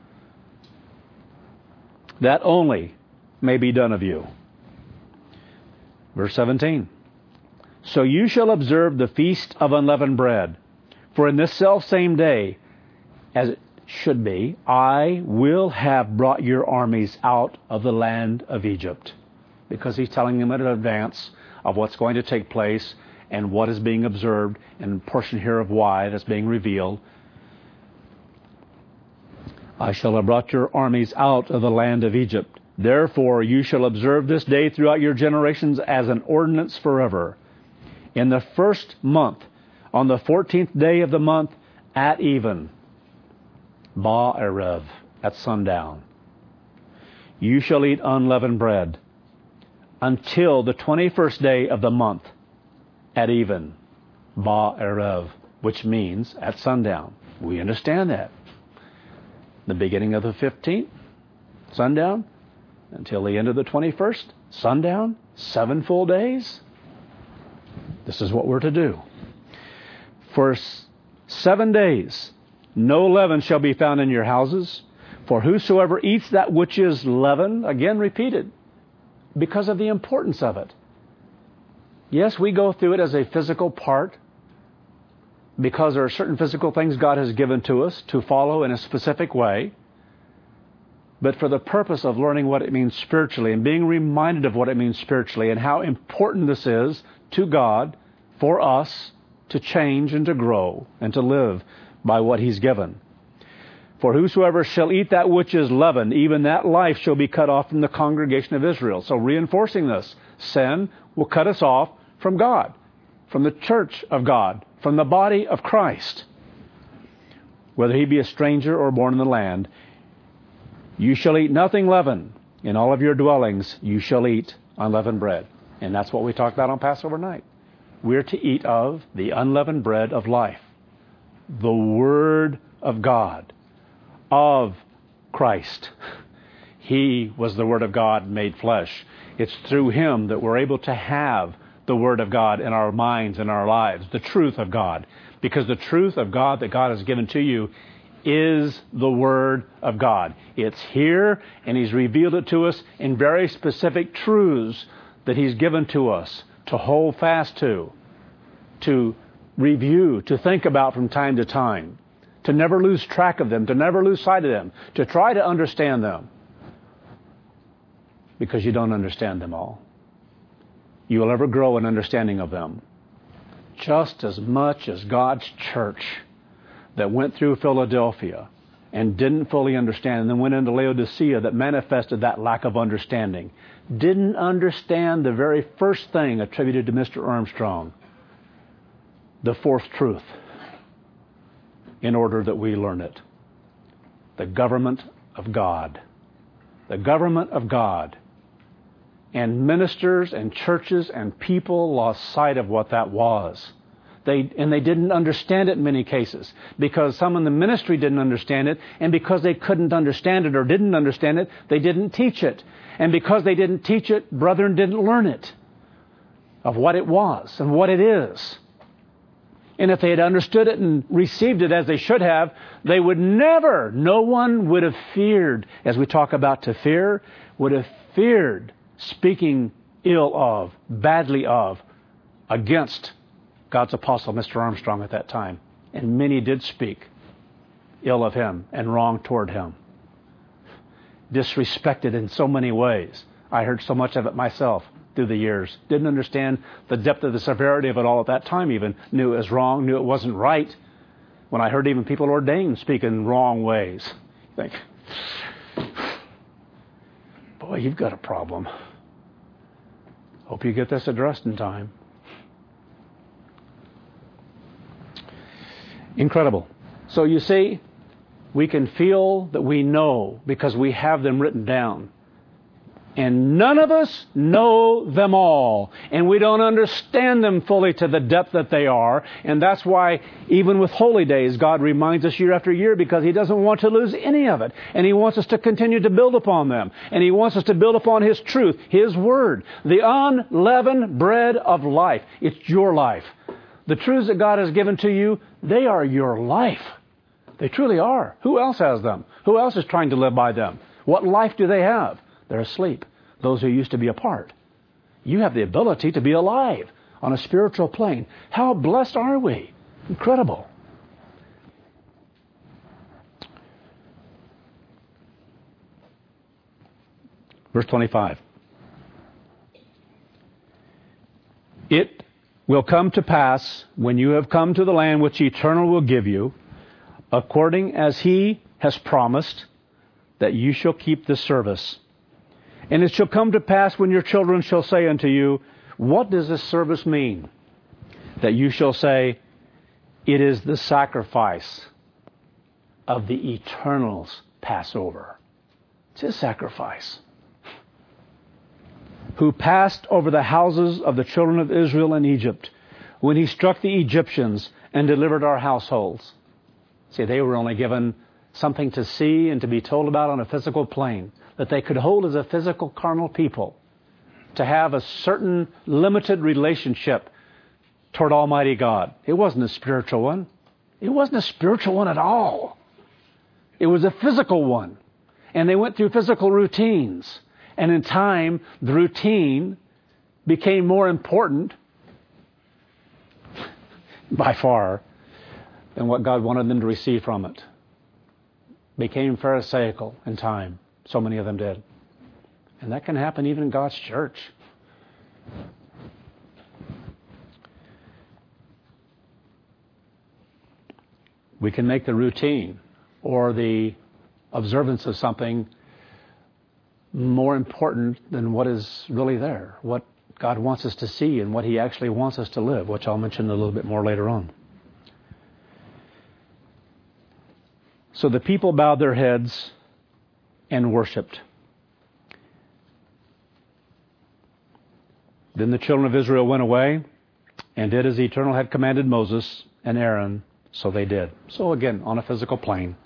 That only may be done of you. Verse 17. So you shall observe the feast of unleavened bread. For in this selfsame day, as it should be, I will have brought your armies out of the land of Egypt. Because He's telling them in advance of what's going to take place and what is being observed, and a portion here of why that's being revealed. I shall have brought your armies out of the land of Egypt. Therefore you shall observe this day throughout your generations as an ordinance forever. In the first month, on the 14th day of the month, at even, Ba'erev, at sundown, you shall eat unleavened bread until the 21st day of the month, at even, Ba'erev, which means at sundown. We understand that. The beginning of the 15th, sundown, until the end of the 21st, sundown, 7 full days. This is what we're to do. For 7 days, no leaven shall be found in your houses. For whosoever eats that which is leaven, again repeated, because of the importance of it. Yes, we go through it as a physical part, because there are certain physical things God has given to us to follow in a specific way. But for the purpose of learning what it means spiritually and being reminded of what it means spiritually and how important this is to God for us to change and to grow and to live by what He's given. For whosoever shall eat that which is leavened, even that life shall be cut off from the congregation of Israel. So reinforcing this, sin will cut us off from God, from the church of God, from the body of Christ. Whether he be a stranger or born in the land, you shall eat nothing leavened. In all of your dwellings you shall eat unleavened bread. And that's what we talked about on Passover night. We're to eat of the unleavened bread of life. The Word of God, of Christ. He was the Word of God made flesh. It's through Him that we're able to have the Word of God in our minds and our lives, the truth of God. Because the truth of God that God has given to you is the Word of God. It's here, and He's revealed it to us in very specific truths that He's given to us to hold fast to review, to think about from time to time, to never lose track of them, to never lose sight of them, to try to understand them. Because you don't understand them all. You will ever grow in understanding of them. Just as much as God's church that went through Philadelphia and didn't fully understand, and then went into Laodicea that manifested that lack of understanding, didn't understand the very first thing attributed to Mr. Armstrong, the fourth truth, in order that we learn it. The government of God. The government of God. And ministers and churches and people lost sight of what that was. They didn't understand it in many cases, because some in the ministry didn't understand it, and because they couldn't understand it or didn't understand it, they didn't teach it. And because they didn't teach it, brethren didn't learn it, of what it was and what it is. And if they had understood it and received it as they should have, they would never, no one would have feared, as we talk about to fear, would have feared speaking ill of, badly of, against God's apostle, Mr. Armstrong, at that time. And many did speak ill of him and wrong toward him. Disrespected in so many ways. I heard so much of it myself through the years. Didn't understand the depth of the severity of it all at that time even. Knew it was wrong, knew it wasn't right. When I heard even people ordained speak in wrong ways. You think, boy, you've got a problem. Hope you get this addressed in time. Incredible. So you see, we can feel that we know because we have them written down. And none of us know them all. And we don't understand them fully to the depth that they are. And that's why even with holy days, God reminds us year after year, because He doesn't want to lose any of it. And He wants us to continue to build upon them. And He wants us to build upon His truth, His Word, the unleavened bread of life. It's your life. The truths that God has given to you, they are your life. They truly are. Who else has them? Who else is trying to live by them? What life do they have? They're asleep. Those who used to be apart. You have the ability to be alive on a spiritual plane. How blessed are we? Incredible. Verse 25. It will come to pass when you have come to the land which Eternal will give you, according as He has promised, that you shall keep the service. And it shall come to pass when your children shall say unto you, what does this service mean? That you shall say, it is the sacrifice of the Eternal's Passover. It's His sacrifice. Who passed over the houses of the children of Israel in Egypt, when He struck the Egyptians and delivered our households. See, they were only given something to see and to be told about on a physical plane, that they could hold as a physical carnal people, to have a certain limited relationship toward Almighty God. It wasn't a spiritual one. It wasn't a spiritual one at all. It was a physical one. And they went through physical routines. And in time, the routine became more important by far than what God wanted them to receive from it. Became pharisaical in time. So many of them did. And that can happen even in God's church. We can make the routine or the observance of something more important than what is really there, what God wants us to see and what He actually wants us to live, which I'll mention a little bit more later on. So the people bowed their heads and worshipped. Then the children of Israel went away and did as the Eternal had commanded Moses and Aaron, so they did. So again, on a physical plane.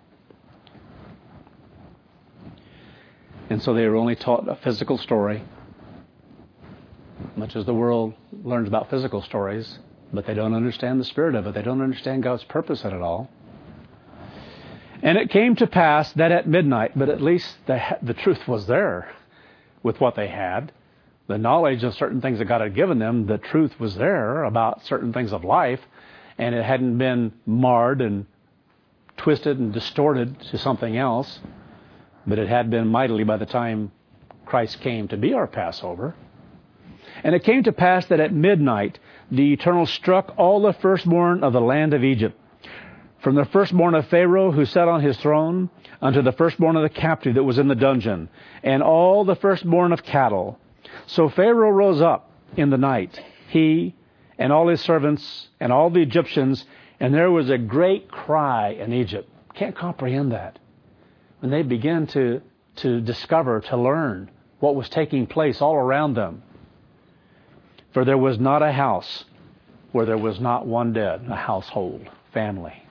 And so they were only taught a physical story, much as the world learns about physical stories, but they don't understand the spirit of it. They don't understand God's purpose in it all. And it came to pass that at midnight, but at least the truth was there with what they had. The knowledge of certain things that God had given them, the truth was there about certain things of life, and it hadn't been marred and twisted and distorted to something else, but it had been mightily by the time Christ came to be our Passover. And it came to pass that at midnight the Eternal struck all the firstborn of the land of Egypt, from the firstborn of Pharaoh who sat on his throne, unto the firstborn of the captive that was in the dungeon, and all the firstborn of cattle. So Pharaoh rose up in the night, he and all his servants and all the Egyptians, and there was a great cry in Egypt. Can't comprehend that. When they began to discover, to learn what was taking place all around them. For there was not a house where there was not one dead, a household, family.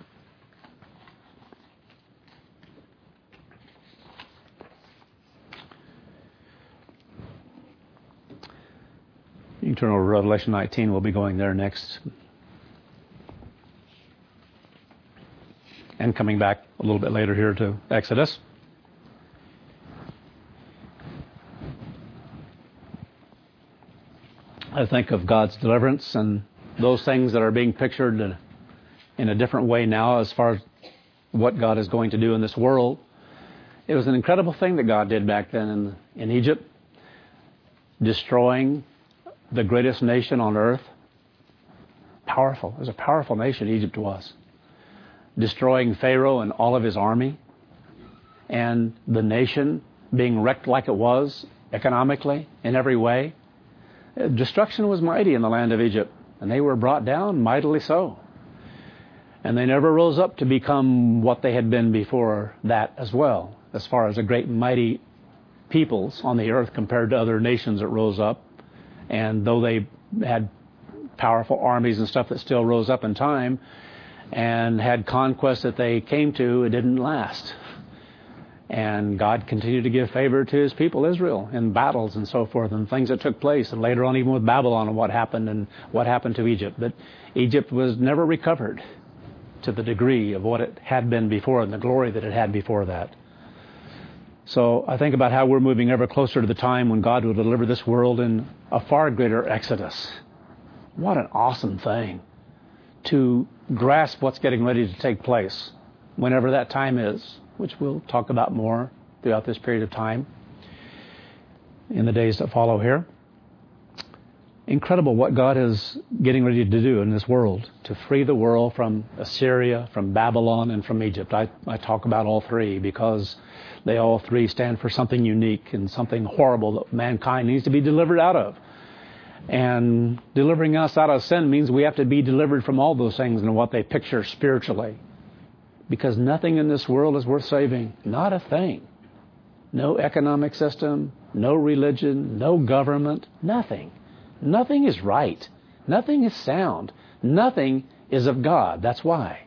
You can turn over to Revelation 19. We'll be going there next. And coming back a little bit later here to Exodus. I think of God's deliverance and those things that are being pictured in a different way now as far as what God is going to do in this world. It was an incredible thing that God did back then in Egypt, destroying the greatest nation on earth. Powerful. It was a powerful nation, Egypt was. Destroying Pharaoh and all of his army, and the nation being wrecked like it was, economically, in every way. Destruction was mighty in the land of Egypt, and they were brought down mightily so. And they never rose up to become what they had been before that as well, as far as the great mighty peoples on the earth compared to other nations that rose up. And though they had powerful armies and stuff that still rose up in time and had conquests that they came to, it didn't last. And God continued to give favor to His people, Israel, in battles and so forth and things that took place. And later on, even with Babylon and what happened to Egypt. But Egypt was never recovered to the degree of what it had been before and the glory that it had before that. So I think about how we're moving ever closer to the time when God will deliver this world in a far greater exodus. What an awesome thing to grasp what's getting ready to take place whenever that time is, which we'll talk about more throughout this period of time in the days that follow here. Incredible what God is getting ready to do in this world, to free the world from Assyria, from Babylon, and from Egypt. I talk about all three because They all three stand for something unique and something horrible that mankind needs to be delivered out of. And delivering us out of sin means we have to be delivered from all those things and what they picture spiritually. Because nothing in this world is worth saving. Not a thing. No economic system, no religion, no government, nothing. Nothing is right. Nothing is sound. Nothing is of God. That's why.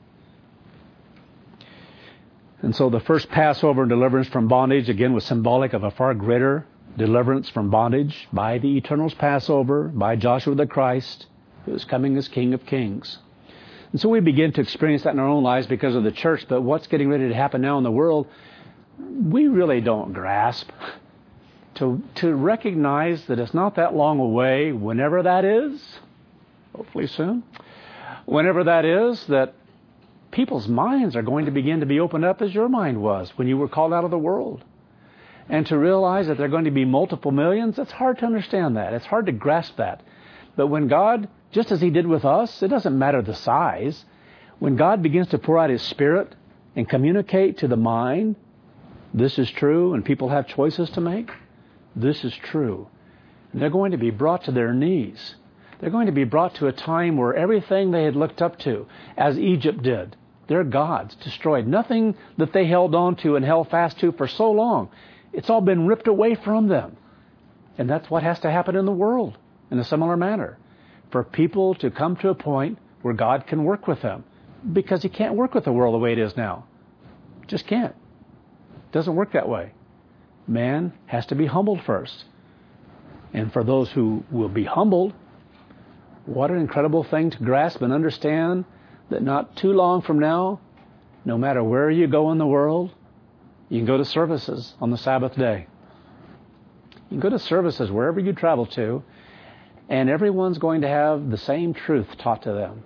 And so the first Passover and deliverance from bondage, again, was symbolic of a far greater deliverance from bondage by the Eternal's Passover, by Joshua the Christ, who is coming as King of Kings. And so we begin to experience that in our own lives because of the church. But what's getting ready to happen now in the world, we really don't grasp. To recognize that it's not that long away, whenever that is, hopefully soon, whenever that is, that people's minds are going to begin to be opened up as your mind was when you were called out of the world. And to realize that there are going to be multiple millions, it's hard to understand that. It's hard to grasp that. But when God, just as He did with us, it doesn't matter the size. When God begins to pour out His Spirit and communicate to the mind, this is true, and people have choices to make, this is true. And they're going to be brought to their knees. They're going to be brought to a time where everything they had looked up to, as Egypt did, their gods, destroyed. Nothing that they held on to and held fast to for so long. It's all been ripped away from them. And that's what has to happen in the world in a similar manner. For people to come to a point where God can work with them. Because He can't work with the world the way it is now. Just can't. It doesn't work that way. Man has to be humbled first. And for those who will be humbled, what an incredible thing to grasp and understand that not too long from now, no matter where you go in the world, you can go to services on the Sabbath day. You can go to services wherever you travel to, and everyone's going to have the same truth taught to them.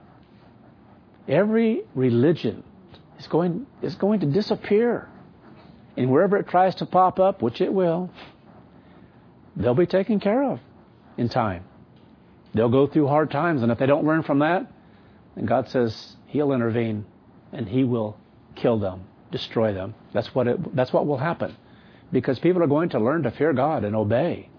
Every religion is going to disappear. And wherever it tries to pop up, which it will, they'll be taken care of in time. They'll go through hard times, and if they don't learn from that, then God says He'll intervene and He will kill them, destroy them. That's what will happen. Because people are going to learn to fear God and obey.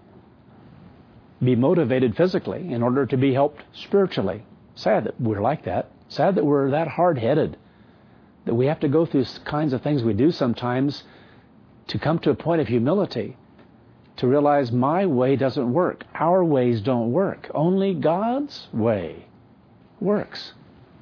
Be motivated physically in order to be helped spiritually. Sad that we're like that. Sad that we're that hard-headed. That we have to go through kinds of things we do sometimes to come to a point of humility. To realize my way doesn't work. Our ways don't work. Only God's way works.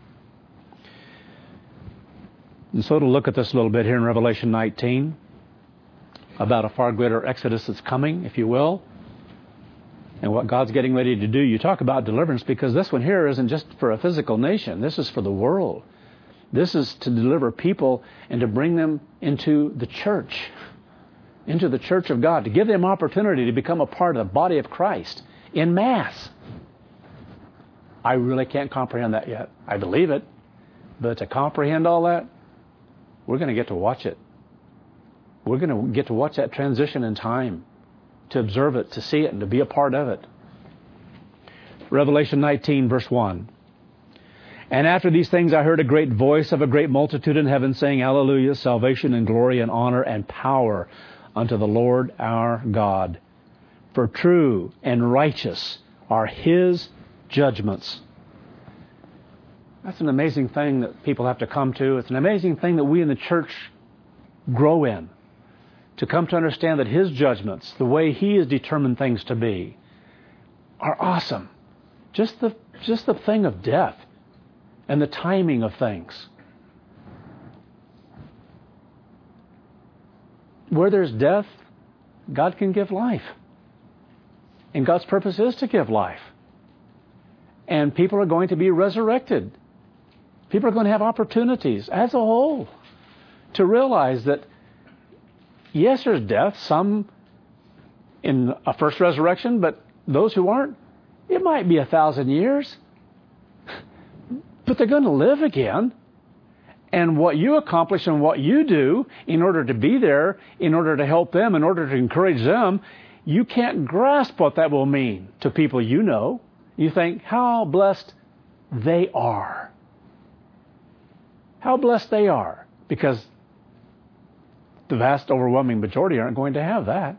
And so to look at this a little bit here in Revelation 19, about a far greater exodus that's coming, if you will, and what God's getting ready to do. You talk about deliverance because this one here isn't just for a physical nation. This is for the world. This is to deliver people and to bring them into the church of God, to give them opportunity to become a part of the body of Christ in mass. I really can't comprehend that yet. I believe it, but to comprehend all that, we're going to get to watch it. We're going to get to watch that transition in time, to observe it, to see it, and to be a part of it. Revelation 19, verse 1. And after these things I heard a great voice of a great multitude in heaven saying, Hallelujah, salvation and glory and honor and power unto the Lord our God. For true and righteous are His judgments. That's an amazing thing that people have to come to. It's an amazing thing that we in the church grow in. To come to understand that His judgments, the way He has determined things to be, are awesome. Just the thing of death and the timing of things. Where there's death, God can give life. And God's purpose is to give life. And people are going to be resurrected. People are going to have opportunities as a whole to realize that, yes, there's death, some in a first resurrection, but those who aren't, it might be 1,000 years. But they're going to live again. And what you accomplish and what you do in order to be there, in order to help them, in order to encourage them, you can't grasp what that will mean to people you know. You think, how blessed they are. How blessed they are. Because the vast overwhelming majority aren't going to have that.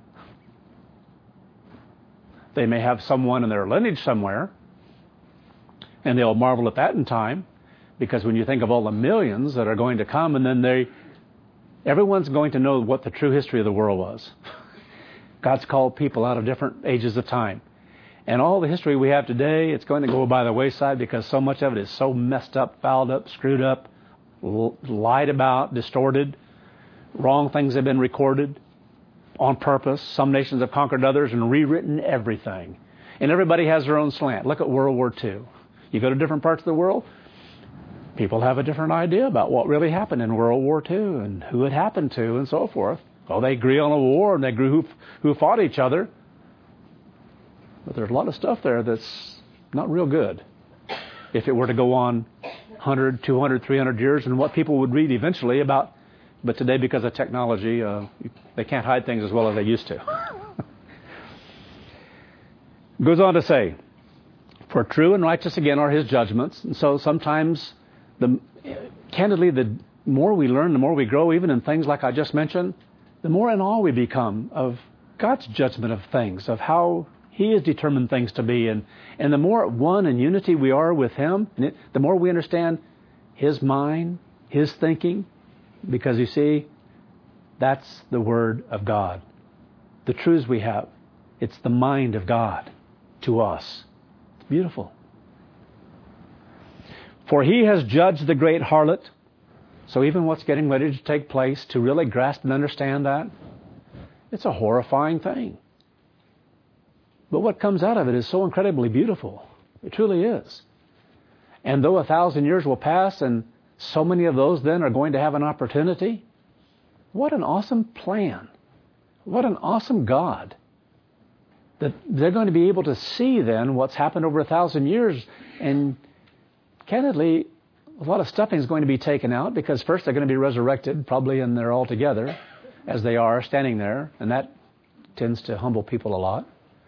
They may have someone in their lineage somewhere, and they'll marvel at that in time, because when you think of all the millions that are going to come, and then everyone's going to know what the true history of the world was. God's called people out of different ages of time. And all the history we have today, it's going to go by the wayside because so much of it is so messed up, fouled up, screwed up, lied about, distorted. Wrong things have been recorded on purpose. Some nations have conquered others and rewritten everything. And everybody has their own slant. Look at World War II. You go to different parts of the world, people have a different idea about what really happened in World War II and who it happened to and so forth. Well, they agree on a war and they agree who fought each other. But there's a lot of stuff there that's not real good. If it were to go on 100, 200, 300 years, and what people would read eventually about. But today, because of technology, they can't hide things as well as they used to. Goes on to say, for true and righteous again are his judgments. And so sometimes, candidly, the more we learn, the more we grow, even in things like I just mentioned, the more in awe we become of God's judgment of things, of how He has determined things to be. And the more one in unity we are with Him, the more we understand His mind, His thinking, because you see, that's the Word of God. The truths we have, it's the mind of God to us. It's beautiful. For He has judged the great harlot. So even what's getting ready to take place, to really grasp and understand that, it's a horrifying thing. But what comes out of it is so incredibly beautiful. It truly is. And though 1,000 years will pass and so many of those then are going to have an opportunity, what an awesome plan. What an awesome God. That they're going to be able to see then what's happened over 1,000 years. And candidly, a lot of stuffing is going to be taken out, because first they're going to be resurrected, probably, and they're all together as they are standing there. And that tends to humble people a lot.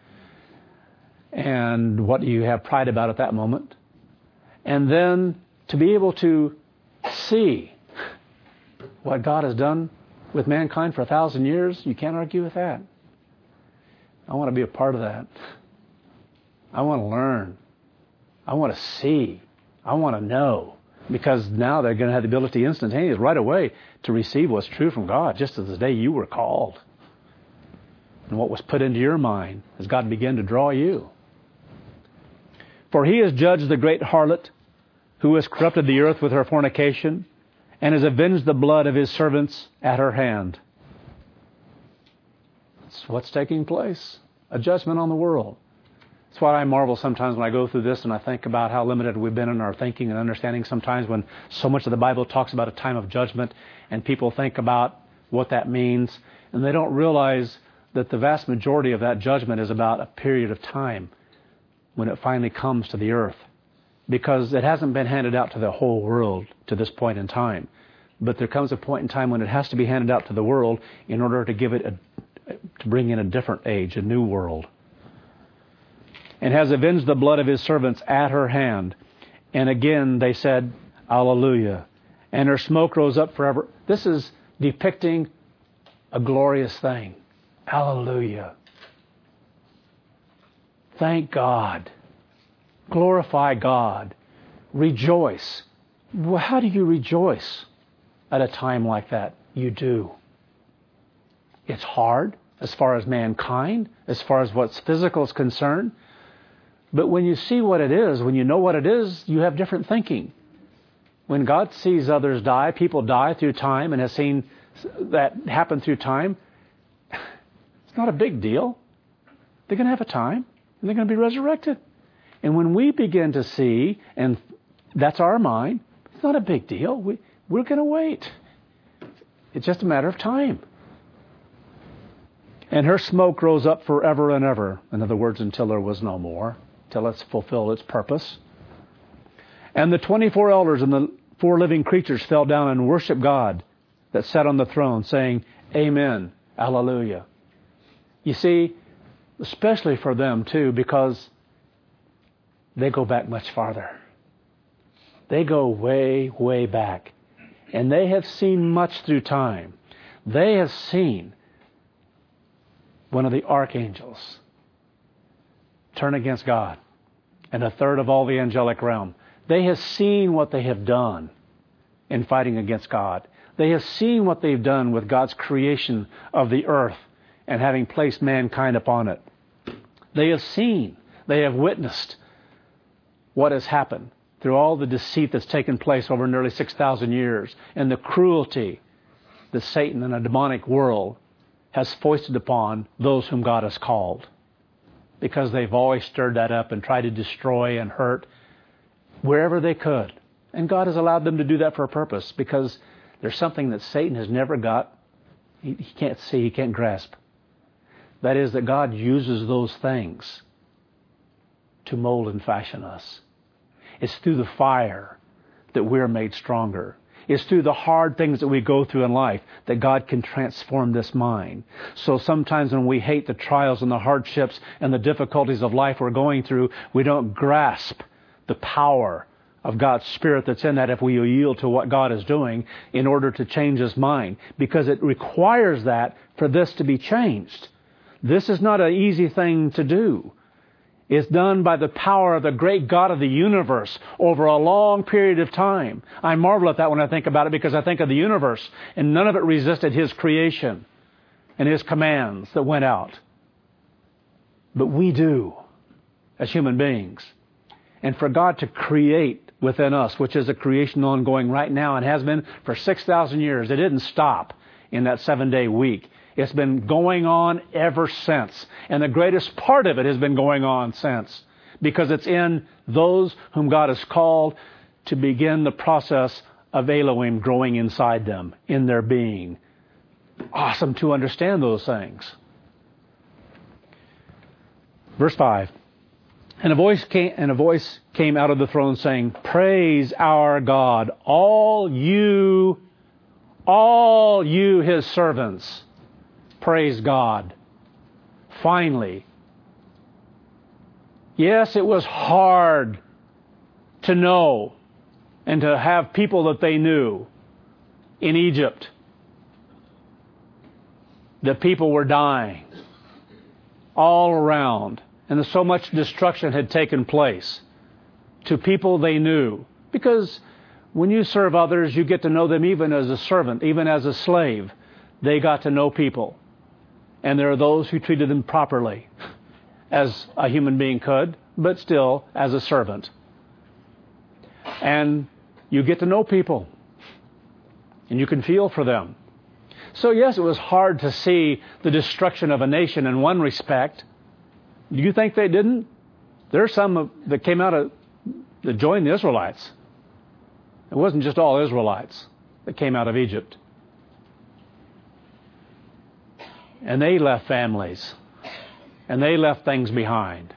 And what do you have pride about at that moment? And then to be able to see what God has done with mankind for 1,000 years, you can't argue with that. I want to be a part of that. I want to learn. I want to see. I want to know. Because now they're going to have the ability instantaneously, right away, to receive what's true from God, just as the day you were called. And what was put into your mind as God began to draw you. For He has judged the great harlot, who has corrupted the earth with her fornication, and has avenged the blood of His servants at her hand. That's what's taking place. A judgment on the world. That's why I marvel sometimes when I go through this and I think about how limited we've been in our thinking and understanding sometimes, when so much of the Bible talks about a time of judgment and people think about what that means, and they don't realize that the vast majority of that judgment is about a period of time when it finally comes to the earth. Because it hasn't been handed out to the whole world to this point in time. But there comes a point in time when it has to be handed out to the world in order to give it to bring in a different age, a new world. And has avenged the blood of His servants at her hand. And again they said, Alleluia. And her smoke rose up forever. This is depicting a glorious thing. Alleluia. Thank God. Glorify God. Rejoice. Well, how do you rejoice at a time like that? You do. It's hard as far as mankind, as far as what's physical is concerned. But when you see what it is, when you know what it is, you have different thinking. When God sees others die, people die through time, and has seen that happen through time, it's not a big deal. They're going to have a time, and they're going to be resurrected. And when we begin to see, and that's our mind, it's not a big deal. We're going to wait. It's just a matter of time. And her smoke rose up forever and ever. In other words, until there was no more, till it's fulfilled its purpose. And the 24 elders and the 4 living creatures fell down and worshiped God that sat on the throne, saying, Amen, Alleluia. You see, especially for them too, because they go back much farther. They go way, way back. And they have seen much through time. They have seen one of the archangels turn against God, and a third of all the angelic realm. They have seen what they have done in fighting against God. They have seen what they've done with God's creation of the earth and having placed mankind upon it. They have seen, they have witnessed what has happened through all the deceit that's taken place over nearly 6,000 years and the cruelty that Satan and a demonic world has foisted upon those whom God has called, because they've always stirred that up and tried to destroy and hurt wherever they could. And God has allowed them to do that for a purpose, because there's something that Satan has never got, he can't see, he can't grasp. That is that God uses those things to mold and fashion us. It's through the fire that we're made stronger. It's through the hard things that we go through in life that God can transform this mind. So sometimes when we hate the trials and the hardships and the difficulties of life we're going through, we don't grasp the power of God's Spirit that's in that if we yield to what God is doing in order to change His mind. Because it requires that for this to be changed. This is not an easy thing to do. It's done by the power of the great God of the universe over a long period of time. I marvel at that when I think about it, because I think of the universe, and none of it resisted His creation and His commands that went out. But we do, as human beings. And for God to create within us, which is a creation ongoing right now and has been for 6,000 years, it didn't stop in that 7-day week. It's been going on ever since. And the greatest part of it has been going on since, because it's in those whom God has called to begin the process of Elohim growing inside them, in their being. Awesome to understand those things. Verse 5. And a voice came out of the throne saying, "Praise our God, all you His servants." Praise God. Finally. Yes, it was hard to know and to have people that they knew in Egypt. The people were dying all around, and so much destruction had taken place to people they knew. Because when you serve others, you get to know them even as a servant, even as a slave. They got to know people. And there are those who treated them properly, as a human being could, but still as a servant. And you get to know people, and you can feel for them. So yes, it was hard to see the destruction of a nation in one respect. Do you think they didn't? There are some that came out that joined the Israelites. It wasn't just all Israelites that came out of Egypt. And they left families. And they left things behind.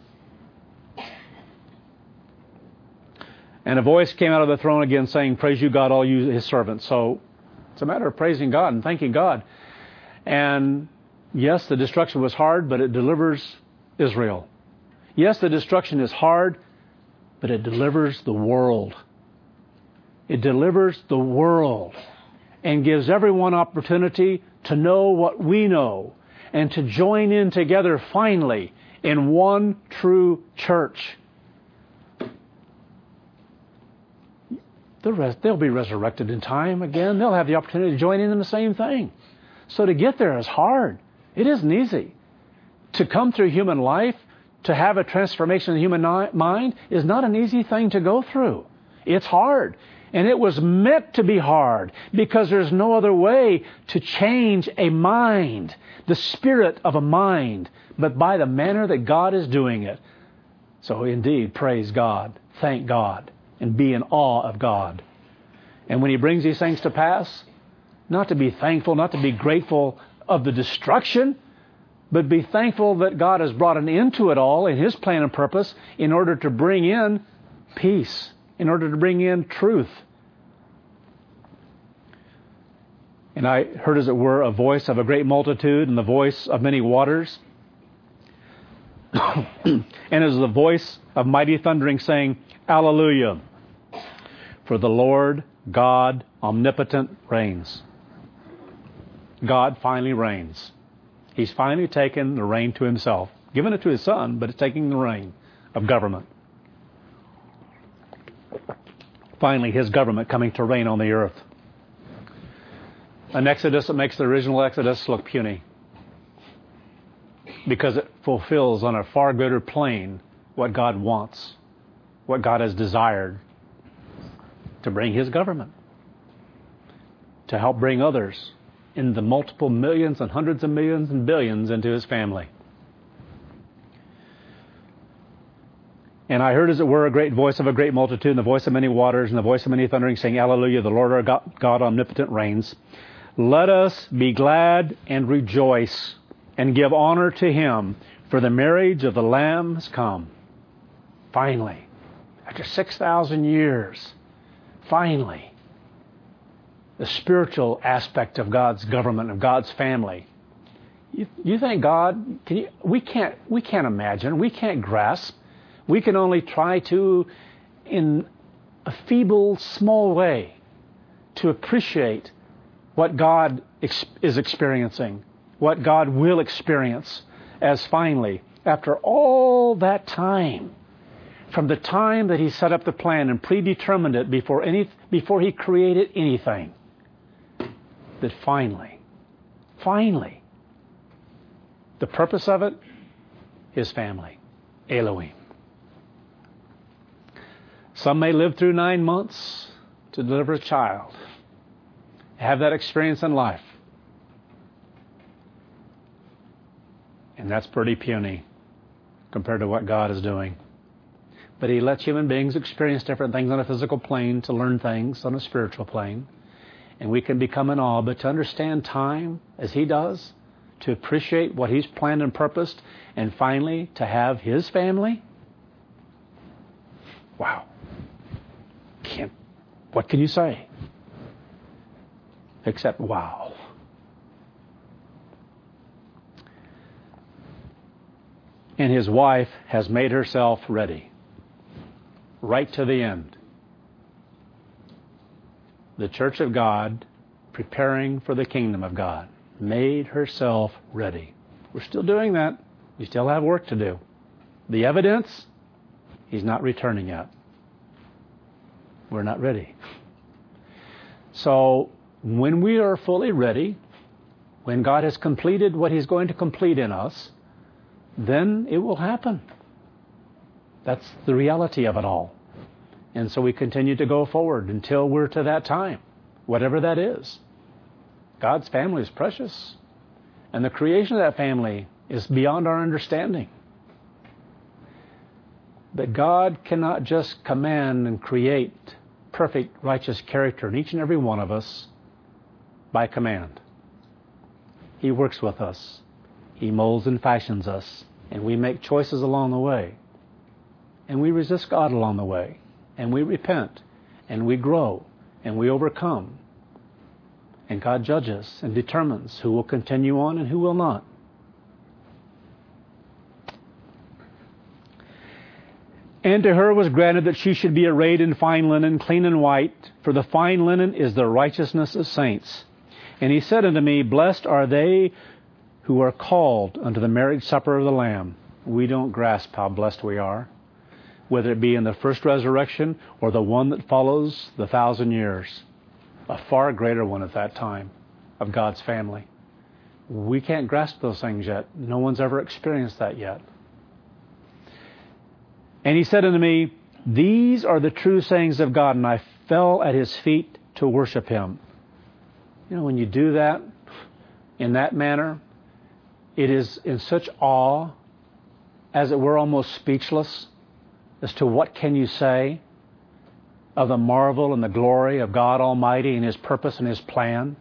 And a voice came out of the throne again saying, "Praise you, God, all you His servants." So it's a matter of praising God and thanking God. And yes, the destruction was hard, but it delivers Israel. Yes, the destruction is hard, but it delivers the world. It delivers the world and gives everyone opportunity to know what we know and to join in together finally in one true church. They'll be resurrected in time again. They'll have the opportunity to join in the same thing. So to get there is hard. It isn't easy. To come through human life, to have a transformation in the human mind, is not an easy thing to go through. It's hard. And it was meant to be hard, because there's no other way to change a mind, the spirit of a mind, but by the manner that God is doing it. So indeed, praise God, thank God, and be in awe of God. And when He brings these things to pass, not to be thankful, not to be grateful of the destruction, but be thankful that God has brought an end to it all in His plan and purpose in order to bring in peace, in order to bring in truth. And I heard, as it were, a voice of a great multitude and the voice of many waters. And it was the voice of mighty thundering saying, "Alleluia! For the Lord God omnipotent reigns." God finally reigns. He's finally taken the reign to himself. Given it to his son, but it's taking the reign of government. Finally, his government coming to reign on the earth. An exodus that makes the original exodus look puny, because it fulfills on a far greater plane what God wants, what God has desired to bring his government, to help bring others in the multiple millions and hundreds of millions and billions into his family. And I heard, as it were, a great voice of a great multitude, and the voice of many waters, and the voice of many thundering, saying, Hallelujah, the Lord our God omnipotent reigns. Let us be glad and rejoice and give honor to him, for the marriage of the Lamb has come. Finally, after 6,000 years, finally, the spiritual aspect of God's government, of God's family. You think God, we can't imagine, we can't grasp. We can only try to, in a feeble, small way, to appreciate what God is experiencing, what God will experience, as finally, after all that time, from the time that he set up the plan and predetermined it before he created anything, that finally, the purpose of it, his family, Elohim. Some may live through 9 months to deliver a child, have that experience in life. And that's pretty puny compared to what God is doing. But he lets human beings experience different things on a physical plane to learn things on a spiritual plane. And we can become in awe, but to understand time as he does, to appreciate what he's planned and purposed, and finally to have his family. Wow. What can you say? Except wow. And his wife has made herself ready. Right to the end. The church of God, preparing for the kingdom of God, made herself ready. We're still doing that. We still have work to do. The evidence, he's not returning yet. We're not ready. So when we are fully ready, when God has completed what he's going to complete in us, then it will happen. That's the reality of it all. And so we continue to go forward until we're to that time, whatever that is. God's family is precious. And the creation of that family is beyond our understanding. But God cannot just command and create perfect, righteous character in each and every one of us by command. He works with us. He molds and fashions us. And we make choices along the way. And we resist God along the way. And we repent. And we grow. And we overcome. And God judges and determines who will continue on and who will not. And to her was granted that she should be arrayed in fine linen, clean and white, for the fine linen is the righteousness of saints. And he said unto me, Blessed are they who are called unto the marriage supper of the Lamb. We don't grasp how blessed we are, whether it be in the first resurrection or the one that follows the 1,000 years. A far greater one at that time of God's family. We can't grasp those things yet. No one's ever experienced that yet. And he said unto me, These are the true sayings of God, and I fell at his feet to worship him. You know, when you do that, in that manner, it is in such awe, as it were almost speechless, as to what can you say of the marvel and the glory of God Almighty and his purpose and his plan.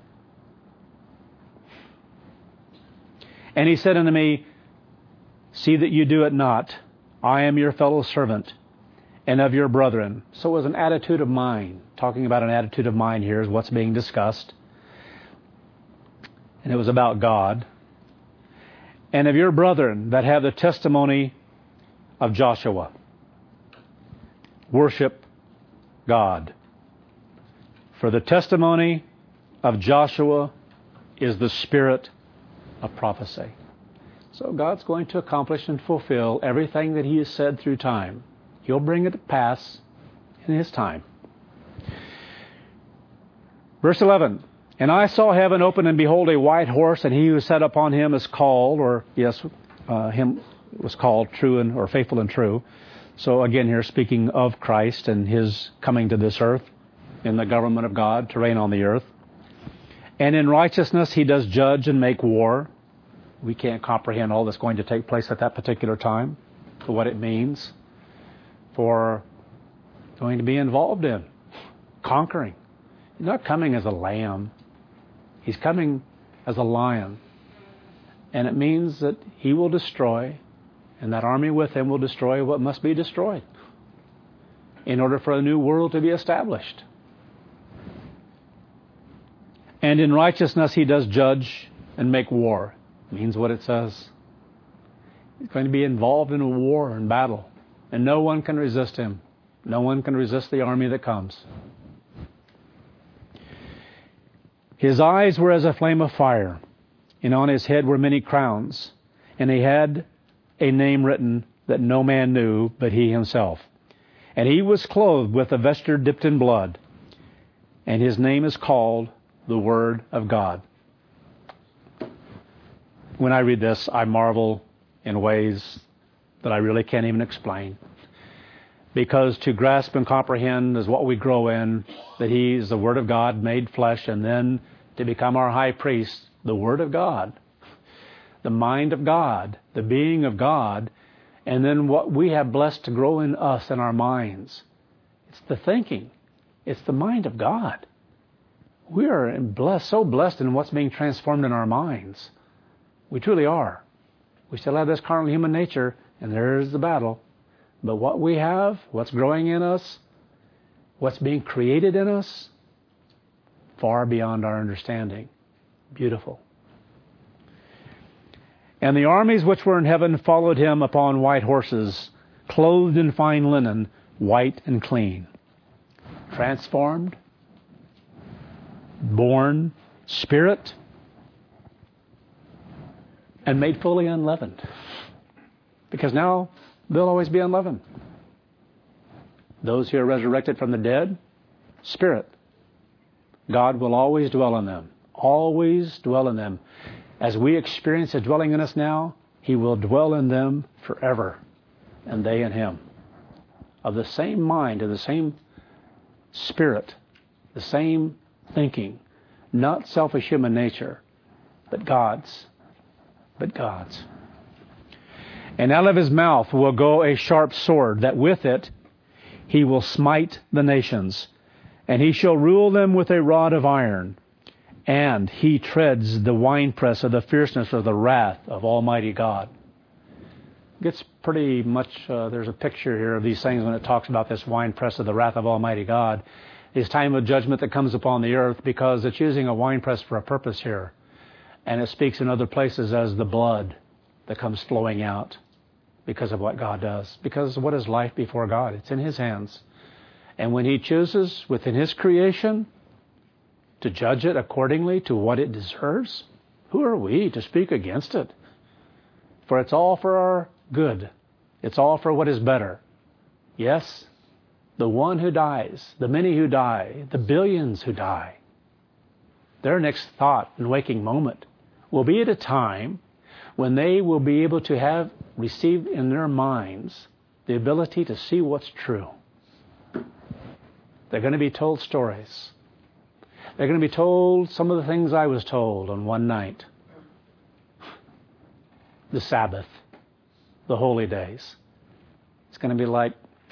And he said unto me, See that you do it not. I am your fellow servant and of your brethren. So it was an attitude of mind. Talking about an attitude of mind here is what's being discussed. And it was about God. And of your brethren that have the testimony of Joshua. Worship God. For the testimony of Joshua is the spirit of prophecy. So God's going to accomplish and fulfill everything that He has said through time. He'll bring it to pass in His time. Verse 11, and I saw heaven open, and behold, a white horse, and he who sat upon him is called, him was called true or faithful and true. So again here speaking of Christ and His coming to this earth in the government of God to reign on the earth. And in righteousness He does judge and make war. We can't comprehend all that's going to take place at that particular time, for what it means for going to be involved in conquering. He's not coming as a lamb. He's coming as a lion. And it means that He will destroy, and that army with Him will destroy what must be destroyed in order for a new world to be established. And in righteousness He does judge and make war. Means what it says. He's going to be involved in a war and battle. And no one can resist Him. No one can resist the army that comes. His eyes were as a flame of fire, and on His head were many crowns, and He had a name written that no man knew but He Himself. And He was clothed with a vesture dipped in blood, and His name is called the Word of God. When I read this, I marvel in ways that I really can't even explain. Because to grasp and comprehend is what we grow in, that He is the Word of God made flesh, and then to become our high priest, the Word of God, the mind of God, the being of God, and then what we have blessed to grow in us in our minds. It's the thinking. It's the mind of God. We are blessed, so blessed in what's being transformed in our minds. We truly are. We still have this carnal human nature, and there's the battle. But what we have, what's growing in us, what's being created in us, far beyond our understanding. Beautiful. And the armies which were in heaven followed Him upon white horses, clothed in fine linen, white and clean. Transformed, born, spirit, and made fully unleavened. Because now they'll always be unleavened. Those who are resurrected from the dead, spirit. God will always dwell in them. Always dwell in them. As we experience His dwelling in us now, He will dwell in them forever. And they in Him. Of the same mind and the same spirit. The same thinking. Not selfish human nature, but God's. But God's. And out of His mouth will go a sharp sword, that with it He will smite the nations. And He shall rule them with a rod of iron. And He treads the winepress of the fierceness of the wrath of Almighty God. It gets pretty much, there's a picture here of these things when it talks about this winepress of the wrath of Almighty God. This time of judgment that comes upon the earth, because it's using a winepress for a purpose here. And it speaks in other places as the blood that comes flowing out because of what God does. Because what is life before God? It's in His hands. And when He chooses within His creation to judge it accordingly to what it deserves, who are we to speak against it? For it's all for our good. It's all for what is better. Yes, the one who dies, the many who die, the billions who die, their next thought and waking moment will be at a time when they will be able to have received in their minds the ability to see what's true. They're going to be told stories. They're going to be told some of the things I was told on one night. The Sabbath, the holy days. It's going to be like,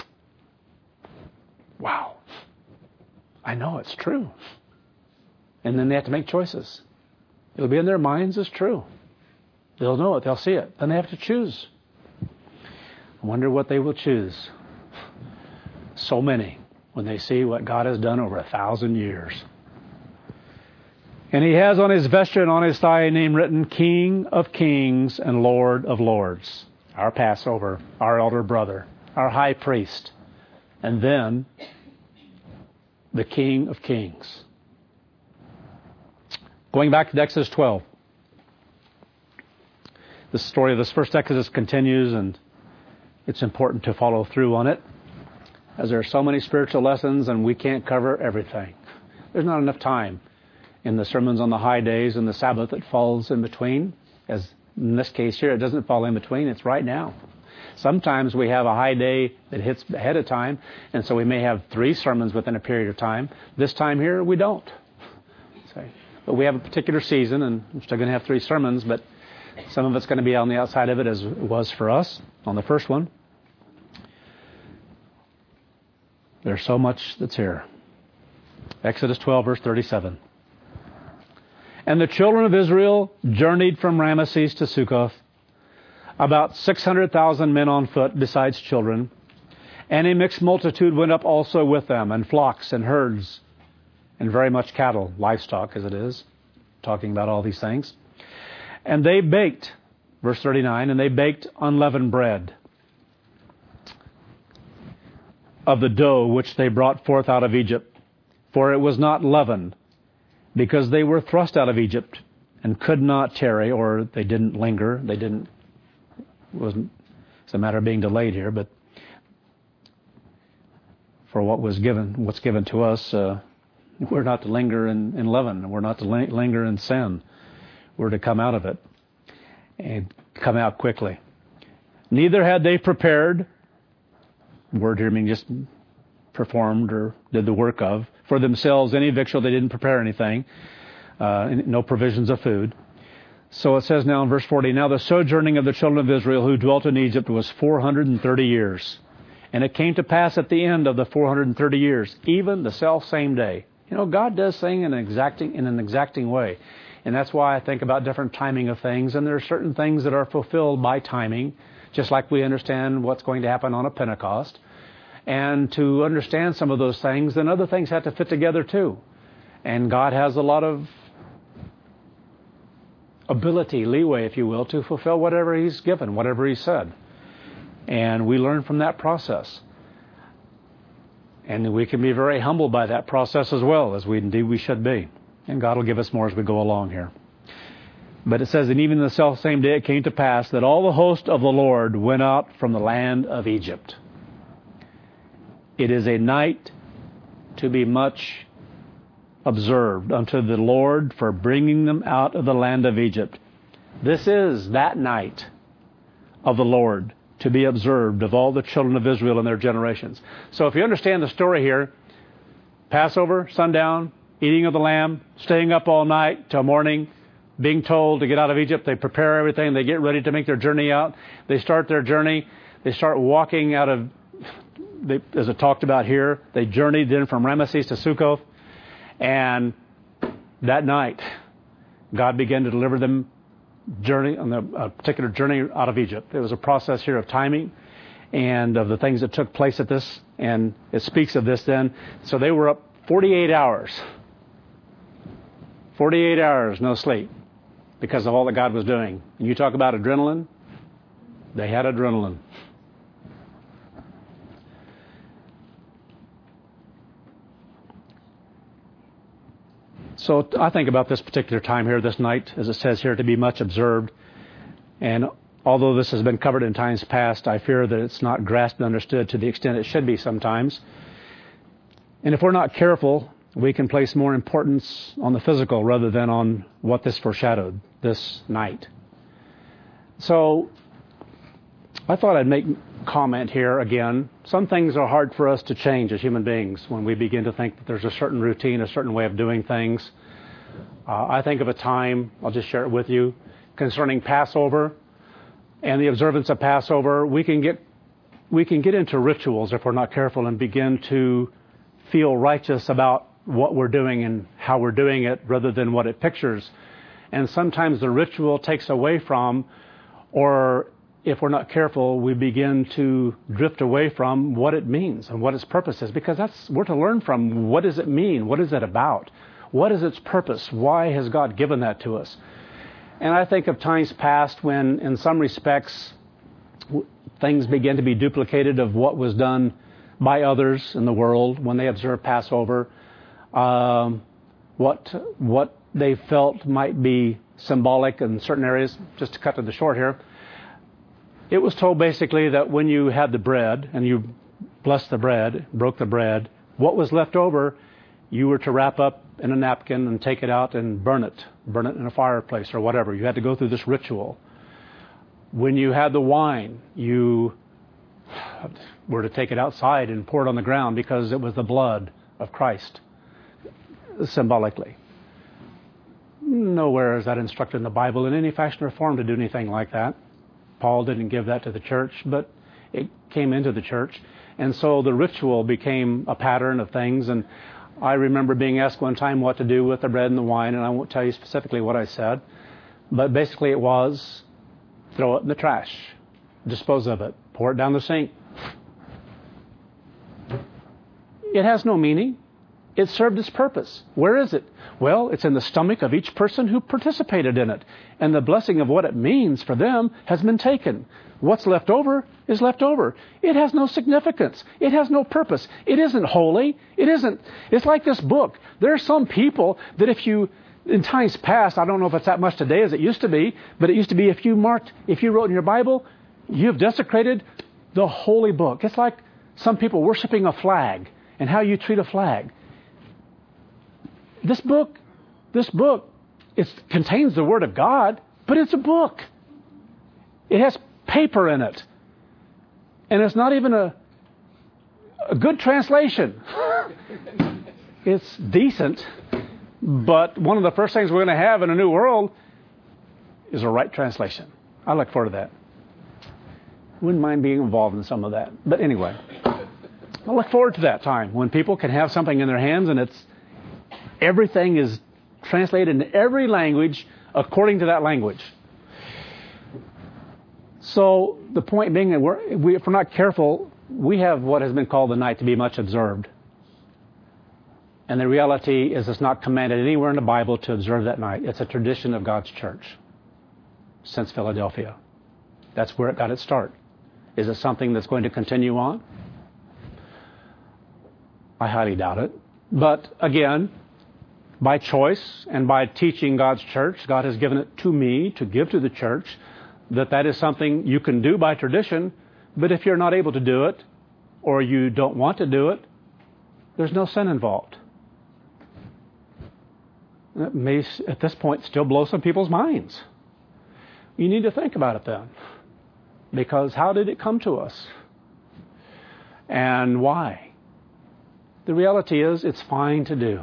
wow, I know it's true. And then they have to make choices. It'll be in their minds as true. They'll know it. They'll see it. Then they have to choose. I wonder what they will choose. So many when they see what God has done over 1,000 years. And He has on His vesture and on His thigh a name written, King of Kings and Lord of Lords. Our Passover, our elder brother, our high priest. And then the King of Kings. Going back to Exodus 12. The story of this first Exodus continues, and it's important to follow through on it, as there are so many spiritual lessons and we can't cover everything. There's not enough time in the sermons on the high days and the Sabbath that falls in between. As in this case here, it doesn't fall in between, it's right now. Sometimes we have a high day that hits ahead of time, and so we may have 3 sermons within a period of time. This time here, we don't. But we have a particular season, and we're still going to have 3 sermons, but some of it's going to be on the outside of it, as it was for us on the first one. There's so much that's here. Exodus 12, verse 37. And the children of Israel journeyed from Ramesses to Succoth, about 600,000 men on foot, besides children. And a mixed multitude went up also with them, and flocks and herds, and very much cattle, livestock as it is, talking about all these things. And they baked, verse 39, and they baked unleavened bread of the dough which they brought forth out of Egypt. For it was not leavened, because they were thrust out of Egypt, and could not tarry, or they didn't linger. It's a matter of being delayed here, but for what's given to us, we're not to linger in leaven. We're not to linger in sin. We're to come out of it and come out quickly. Neither had they prepared, word here meaning just performed or did the work of, for themselves any victual. They didn't prepare anything, no provisions of food. So it says now in verse 40, now the sojourning of the children of Israel who dwelt in Egypt was 430 years. And it came to pass at the end of the 430 years, even the self-same day. You know, God does things in an exacting way. And that's why I think about different timing of things. And there are certain things that are fulfilled by timing, just like we understand what's going to happen on a Pentecost. And to understand some of those things, then other things have to fit together too. And God has a lot of ability, leeway, if you will, to fulfill whatever He's given, whatever He said. And we learn from that process. And we can be very humbled by that process as well, as we should be. And God will give us more as we go along here. But it says, and even the self-same day it came to pass that all the host of the Lord went out from the land of Egypt. It is a night to be much observed unto the Lord for bringing them out of the land of Egypt. This is that night of the Lord to be observed of all the children of Israel and their generations. So if you understand the story here, Passover, sundown, eating of the lamb, staying up all night till morning, being told to get out of Egypt, they prepare everything, they get ready to make their journey out. They start their journey, they start walking out of, as it talked about here, they journeyed then from Ramesses to Succoth. And that night, God began to deliver them a particular journey out of Egypt. There was a process here of timing and of the things that took place at this, and it speaks of this then. So they were up 48 hours. 48 hours, no sleep, because of all that God was doing. And you talk about adrenaline, they had adrenaline. So I think about this particular time here, this night, as it says here, to be much observed. And although this has been covered in times past, I fear that it's not grasped and understood to the extent it should be sometimes. And if we're not careful, we can place more importance on the physical rather than on what this foreshadowed, this night. So I thought I'd make comment here again. Some things are hard for us to change as human beings when we begin to think that there's a certain routine, a certain way of doing things. I think of a time, I'll just share it with you, concerning Passover and the observance of Passover. We can get into rituals if we're not careful and begin to feel righteous about what we're doing and how we're doing it rather than what it pictures. And sometimes the ritual takes away from, or if we're not careful, we begin to drift away from what it means and what its purpose is, because we're to learn from what does it mean, what is it about, what is its purpose, why has God given that to us. And I think of times past when, in some respects, things began to be duplicated of what was done by others in the world when they observed Passover. What they felt might be symbolic in certain areas. Just to cut to the short here, it was told basically that when you had the bread and you blessed the bread, broke the bread, what was left over, you were to wrap up in a napkin and take it out and burn it in a fireplace or whatever. You had to go through this ritual. When you had the wine, you were to take it outside and pour it on the ground because it was the blood of Christ, symbolically. Nowhere is that instructed in the Bible in any fashion or form to do anything like that. Paul didn't give that to the church, but it came into the church. And so the ritual became a pattern of things. And I remember being asked one time what to do with the bread and the wine, and I won't tell you specifically what I said. But basically it was, throw it in the trash, dispose of it, pour it down the sink. It has no meaning. It served its purpose. Where is it? Well, it's in the stomach of each person who participated in it. And the blessing of what it means for them has been taken. What's left over is left over. It has no significance. It has no purpose. It isn't holy. It isn't. It's like this book. There are some people that in times past, I don't know if it's that much today as it used to be, but it used to be if you wrote in your Bible, you've desecrated the holy book. It's like some people worshiping a flag and how you treat a flag. This book, it contains the Word of God, but it's a book. It has paper in it. And it's not even a good translation. It's decent, but one of the first things we're going to have in a new world is a right translation. I look forward to that. Wouldn't mind being involved in some of that. But anyway, I look forward to that time when people can have something in their hands and everything is translated in every language according to that language. So the point being that if we're not careful, we have what has been called the night to be much observed. And the reality is it's not commanded anywhere in the Bible to observe that night. It's a tradition of God's church since Philadelphia. That's where it got its start. Is it something that's going to continue on? I highly doubt it. But again, by choice and by teaching God's church, God has given it to me to give to the church, that is something you can do by tradition, but if you're not able to do it, or you don't want to do it, there's no sin involved. It may, at this point, still blow some people's minds. You need to think about it then. Because how did it come to us? And why? The reality is, it's fine to do.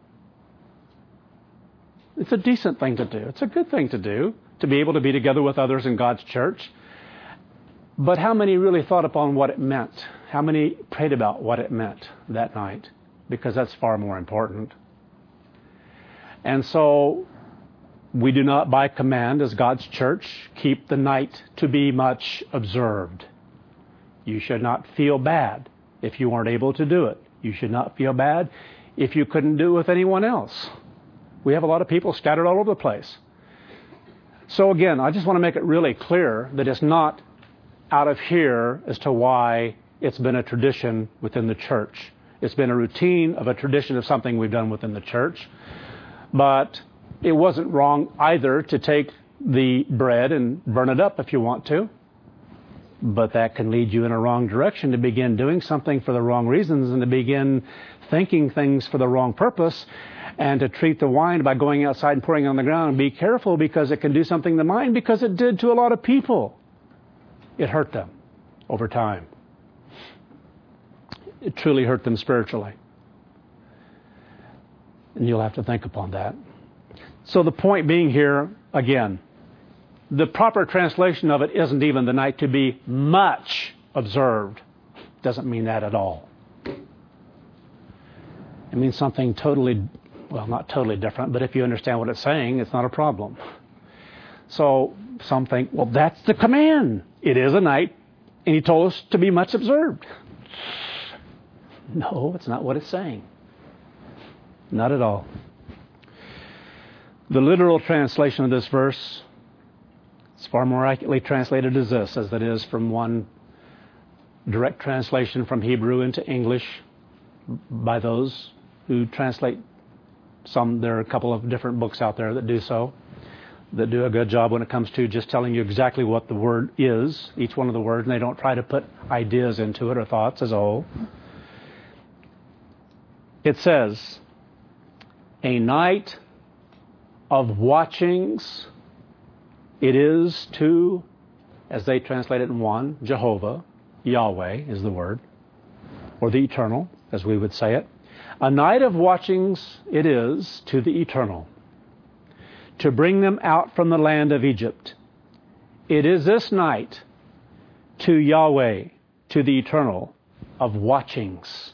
It's a decent thing to do. It's a good thing to do, to be able to be together with others in God's church. But how many really thought upon what it meant? How many prayed about what it meant that night? Because that's far more important. And so we do not, by command, as God's church, keep the night to be much observed. You should not feel bad if you weren't able to do it. You should not feel bad if you couldn't do it with anyone else. We have a lot of people scattered all over the place. So again, I just want to make it really clear that it's not out of here as to why it's been a tradition within the church. It's been a routine of a tradition of something we've done within the church. But it wasn't wrong either to take the bread and burn it up if you want to. But that can lead you in a wrong direction to begin doing something for the wrong reasons and to begin thinking things for the wrong purpose, and to treat the wine by going outside and pouring it on the ground. Be careful, because it can do something to the mind, because it did to a lot of people. It hurt them over time. It truly hurt them spiritually. And you'll have to think upon that. So the point being here, again, the proper translation of it isn't even the night to be much observed. Doesn't mean that at all. It means something totally, well, not totally different, but if you understand what it's saying, it's not a problem. So some think, well, that's the command. It is a night, and he told us to be much observed. No, it's not what it's saying. Not at all. The literal translation of this verse is far more accurately translated as this, as it is from one direct translation from Hebrew into English by those who translate There are a couple of different books out there that do so, that do a good job when it comes to just telling you exactly what the word is, each one of the words, and they don't try to put ideas into it or thoughts as a whole. It says, a night of watchings it is to, as they translate it in one, Jehovah, Yahweh is the word, or the eternal, as we would say it. A night of watchings it is to the eternal, to bring them out from the land of Egypt. It is this night to Yahweh, to the eternal, of watchings,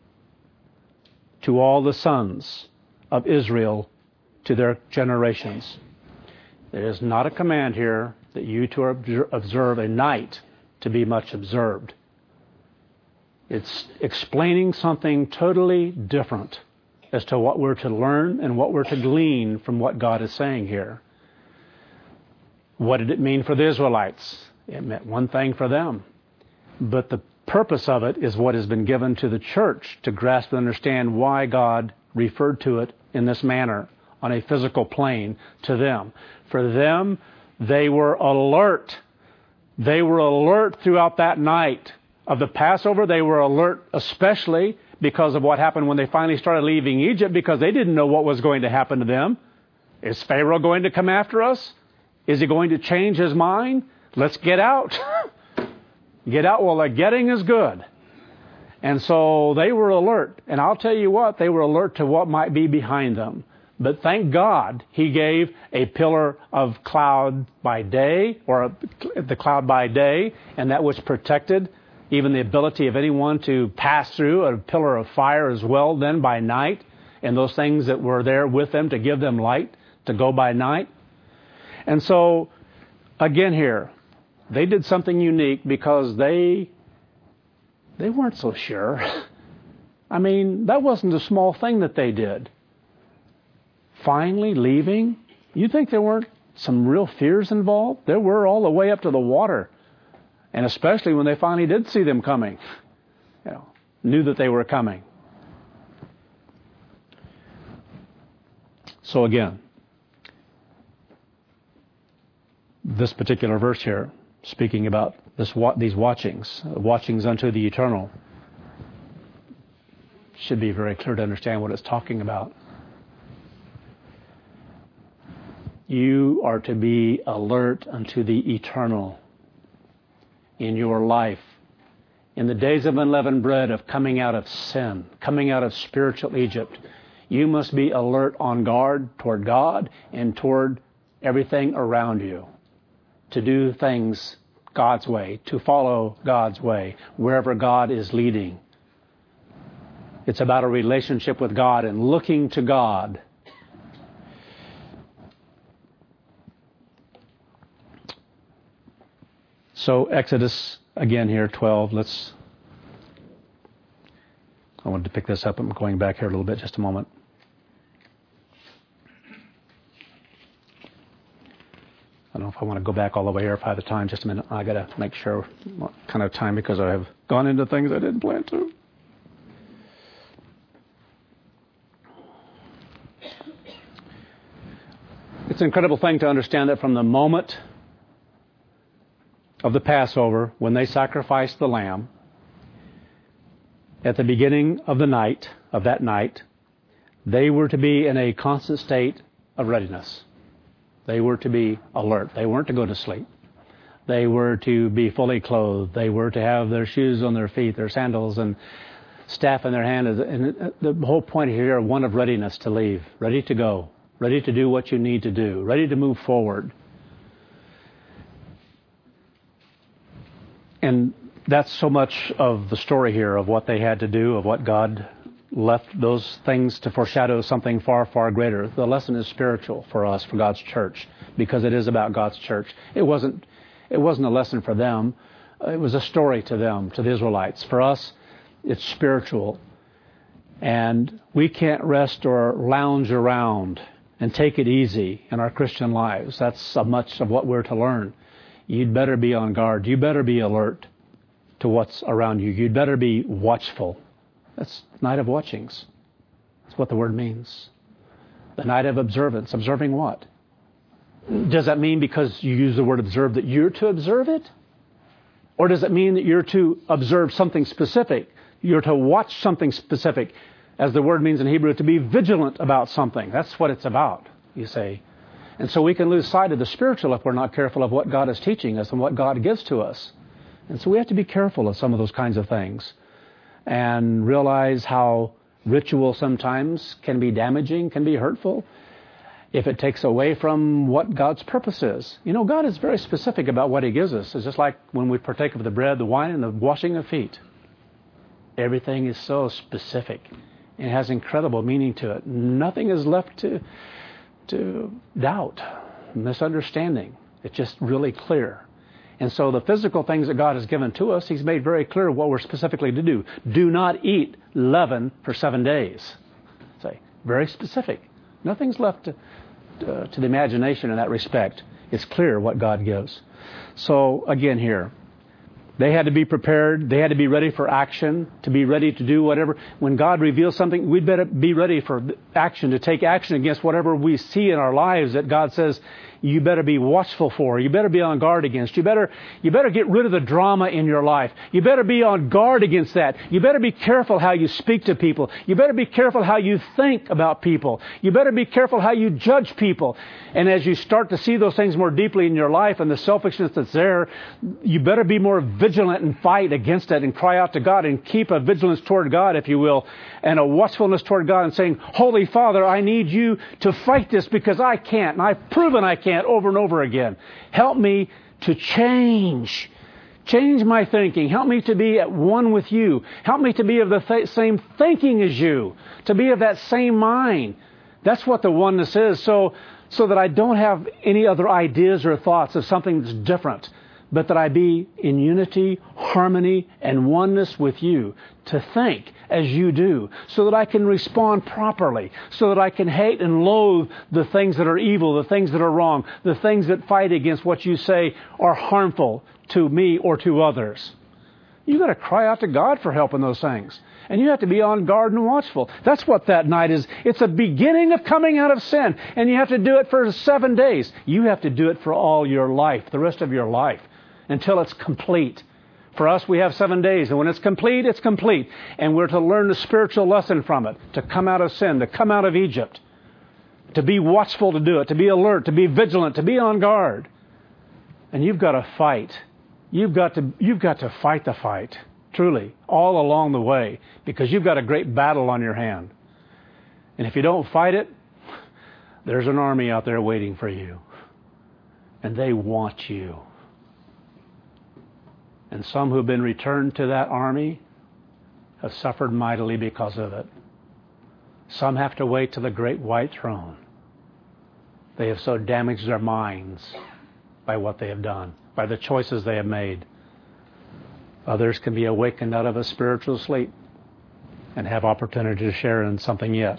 to all the sons of Israel, to their generations. There is not a command here that you to observe a night to be much observed. It's explaining something totally different as to what we're to learn and what we're to glean from what God is saying here. What did it mean for the Israelites? It meant one thing for them. But the purpose of it is what has been given to the church to grasp and understand why God referred to it in this manner on a physical plane to them. For them, they were alert. They were alert throughout that night of the Passover. They were alert especially because of what happened when they finally started leaving Egypt, because they didn't know what was going to happen to them. Is Pharaoh going to come after us? Is he going to change his mind? Let's get out. Get out while the getting is good. And so they were alert. And I'll tell you what, they were alert to what might be behind them. But thank God he gave a pillar of cloud by day, or the cloud by day, and that was protected. Even the ability of anyone to pass through, a pillar of fire as well then by night, and those things that were there with them to give them light to go by night. And so, again here, they did something unique because they weren't so sure. I mean, that wasn't a small thing that they did. Finally leaving, you think there weren't some real fears involved? There were, all the way up to the water. And especially when they finally did see them coming, knew that they were coming. So again, this particular verse here, speaking about these watchings unto the eternal, should be very clear to understand what it's talking about. You are to be alert unto the eternal in your life. In the days of unleavened bread, of coming out of sin, coming out of spiritual Egypt, you must be alert, on guard toward God and toward everything around you, to do things God's way, to follow God's way, wherever God is leading. It's about a relationship with God and looking to God. So Exodus, again here, 12, I wanted to pick this up. I'm going back here a little bit, just a moment. I don't know if I want to go back all the way here, if I have the time. Just a minute. I got to make sure what kind of time, because I have gone into things I didn't plan to. It's an incredible thing to understand that from the moment of the Passover, when they sacrificed the lamb, at the beginning of that night, they were to be in a constant state of readiness. They were to be alert. They weren't to go to sleep. They were to be fully clothed. They were to have their shoes on their feet, their sandals, and staff in their hand. And the whole point here, one of readiness to leave, ready to go, ready to do what you need to do, ready to move forward. And that's so much of the story here of what they had to do, of what God left those things to foreshadow something far, far greater. The lesson is spiritual for us, for God's church, because it is about God's church. It wasn't a lesson for them. It was a story to them, to the Israelites. For us, it's spiritual. And we can't rest or lounge around and take it easy in our Christian lives. That's so much of what we're to learn. You'd better be on guard. You better be alert to what's around you. You'd better be watchful. That's night of watchings. That's what the word means. The night of observance. Observing what? Does that mean because you use the word observe that you're to observe it? Or does it mean that you're to observe something specific? You're to watch something specific, as the word means in Hebrew, to be vigilant about something. That's what it's about, you say. And so we can lose sight of the spiritual if we're not careful of what God is teaching us and what God gives to us. And so we have to be careful of some of those kinds of things and realize how ritual sometimes can be damaging, can be hurtful, if it takes away from what God's purpose is. You know, God is very specific about what He gives us. It's just like when we partake of the bread, the wine, and the washing of feet. Everything is so specific. It has incredible meaning to it. Nothing is left to doubt, misunderstanding. It's just really clear. And so the physical things that God has given to us, He's made very clear what we're specifically to do. Do not eat leaven for 7 days. Say, very specific. Nothing's left to the imagination in that respect. It's clear what God gives. So again here, they had to be prepared. They had to be ready for action, to be ready to do whatever. When God reveals something, we'd better be ready for action, to take action against whatever we see in our lives that God says you better be watchful for. You better be on guard against. You better get rid of the drama in your life. You better be on guard against that. You better be careful how you speak to people. You better be careful how you think about people. You better be careful how you judge people. And as you start to see those things more deeply in your life and the selfishness that's there, you better be more vigilant and fight against it and cry out to God and keep a vigilance toward God, if you will, and a watchfulness toward God and saying, Holy Father, I need you to fight this because I can't. And I've proven I can't over and over again. Help me to change my thinking. Help me to be at one with you. Help me to be of the same thinking as you, to be of that same mind. That's what the oneness is, so that I don't have any other ideas or thoughts of something that's different, but that I be in unity, harmony, and oneness with you, to think as you do, so that I can respond properly, so that I can hate and loathe the things that are evil, the things that are wrong, the things that fight against what you say are harmful to me or to others. You've got to cry out to God for help in those things. And you have to be on guard and watchful. That's what that night is. It's a beginning of coming out of sin. And you have to do it for 7 days. You have to do it for all your life, the rest of your life, until it's complete. For us, we have 7 days. And when it's complete, it's complete. And we're to learn the spiritual lesson from it, to come out of sin, to come out of Egypt, to be watchful to do it, to be alert, to be vigilant, to be on guard. And you've got to fight. You've got to fight the fight. Truly, all along the way, because you've got a great battle on your hand. And if you don't fight it, there's an army out there waiting for you. And they want you. And some who've been returned to that army have suffered mightily because of it. Some have to wait to the great white throne. They have so damaged their minds by what they have done, by the choices they have made. Others can be awakened out of a spiritual sleep and have opportunity to share in something yet.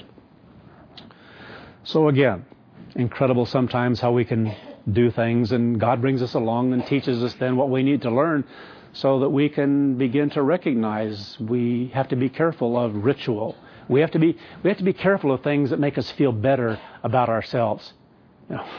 So again, incredible sometimes how we can do things, and God brings us along and teaches us then what we need to learn so that we can begin to recognize we have to be careful of ritual. We have to be careful of things that make us feel better about ourselves. You know,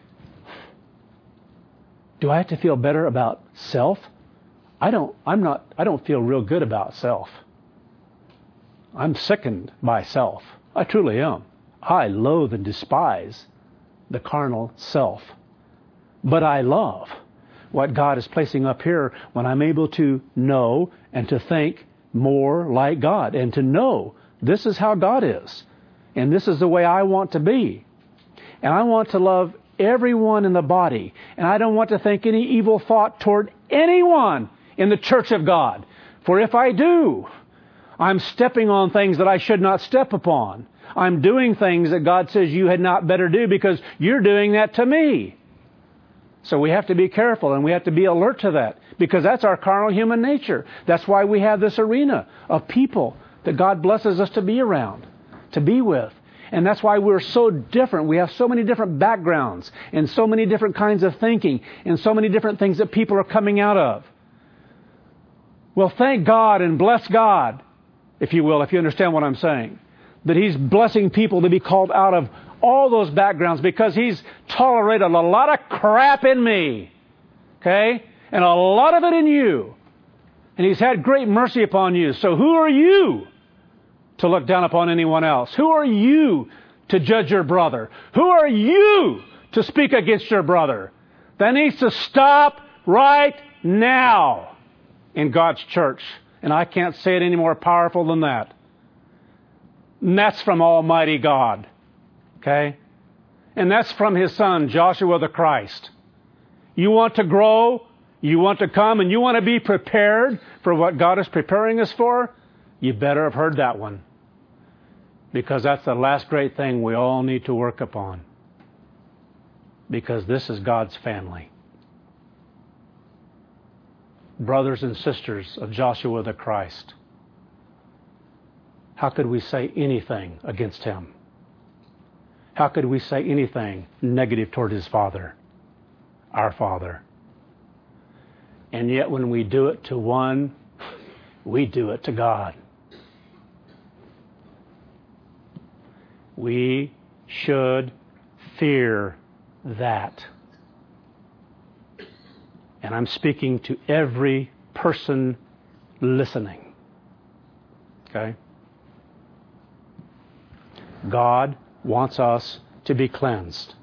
do I have to feel better about self? I don't feel real good about self. I'm sickened by self. I truly am. I loathe and despise the carnal self. But I love what God is placing up here when I'm able to know and to think more like God and to know this is how God is and this is the way I want to be. And I want to love everyone in the body, and I don't want to think any evil thought toward anyone in the church of God. For if I do, I'm stepping on things that I should not step upon. I'm doing things that God says you had not better do because you're doing that to me. So we have to be careful and we have to be alert to that because that's our carnal human nature. That's why we have this arena of people that God blesses us to be around, to be with. And that's why we're so different. We have so many different backgrounds and so many different kinds of thinking and so many different things that people are coming out of. Well, thank God and bless God, if you will, if you understand what I'm saying, that He's blessing people to be called out of all those backgrounds because He's tolerated a lot of crap in me. Okay? And a lot of it in you. And He's had great mercy upon you. So who are you to look down upon anyone else? Who are you to judge your brother? Who are you to speak against your brother? That needs to stop right now in God's church. And I can't say it any more powerful than that. And that's from Almighty God. Okay? And that's from His Son, Joshua the Christ. You want to grow, you want to come, and you want to be prepared for what God is preparing us for, you better have heard that one. Because that's the last great thing we all need to work upon. Because this is God's family. Brothers and sisters of Joshua the Christ. How could we say anything against Him? How could we say anything negative toward His Father, our Father? And yet when we do it to one, we do it to God. We should fear that. And I'm speaking to every person listening. Okay? God wants us to be cleansed.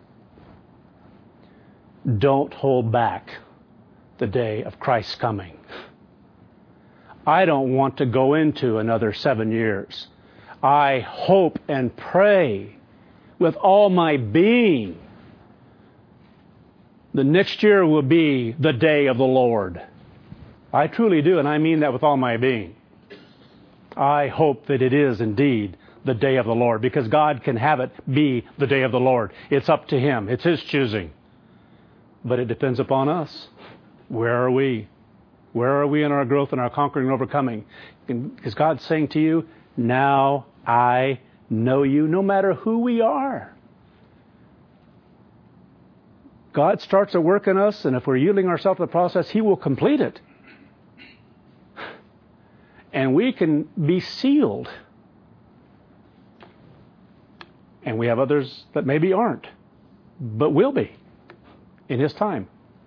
Don't hold back the day of Christ's coming. I don't want to go into another 7 years. I hope and pray with all my being the next year will be the day of the Lord. I truly do, and I mean that with all my being. I hope that it is indeed the day of the Lord, because God can have it be the day of the Lord. It's up to Him. It's His choosing. But it depends upon us. Where are we? Where are we in our growth and our conquering and overcoming? Is God saying to you, now I know you, no matter who we are? God starts a work in us, and if we're yielding ourselves to the process, He will complete it. And we can be sealed. And we have others that maybe aren't, but will be in His time.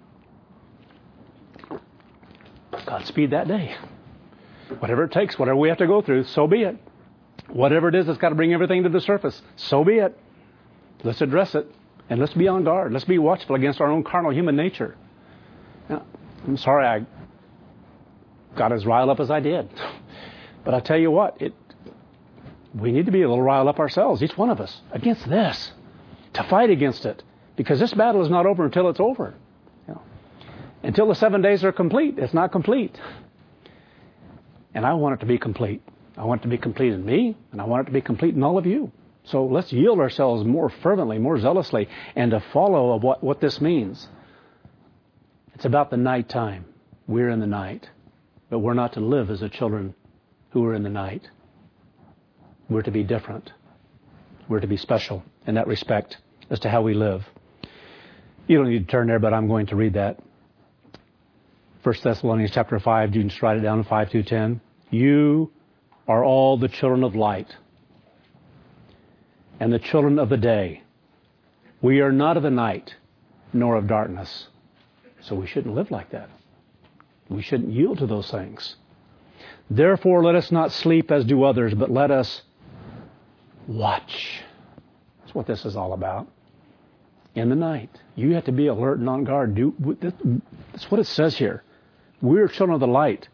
Godspeed that day. Whatever it takes, whatever we have to go through, so be it. Whatever it is that's got to bring everything to the surface, so be it. Let's address it. And let's be on guard. Let's be watchful against our own carnal human nature. Now, I'm sorry I got as riled up as I did. But I tell you what, we need to be a little riled up ourselves, each one of us, against this. To fight against it. Because this battle is not over until it's over. Until the 7 days are complete, it's not complete. And I want it to be complete. I want it to be complete in me, and I want it to be complete in all of you. So let's yield ourselves more fervently, more zealously, and to follow what this means. It's about the night time. We're in the night. But we're not to live as the children who are in the night. We're to be different. We're to be special in that respect as to how we live. You don't need to turn there, but I'm going to read that. 1 Thessalonians chapter 5, you can just write it down in 5-10. You are all the children of light and the children of the day. We are not of the night, nor of darkness. So we shouldn't live like that. We shouldn't yield to those things. Therefore, let us not sleep as do others, but let us watch. That's what this is all about. In the night. You have to be alert and on guard. That's what it says here. We're children of the light.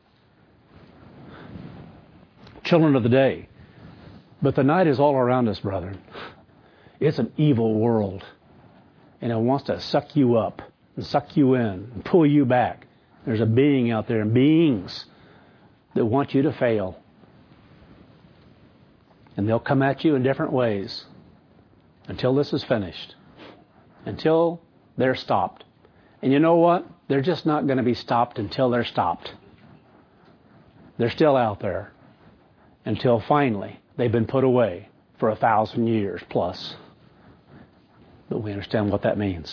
Children of the day. But the night is all around us, brethren. It's an evil world. And it wants to suck you up and suck you in and pull you back. There's a being out there and beings that want you to fail. And they'll come at you in different ways until this is finished. Until they're stopped. And you know what? They're just not going to be stopped until they're stopped. They're still out there until finally they've been put away for 1,000 years plus. But we understand what that means.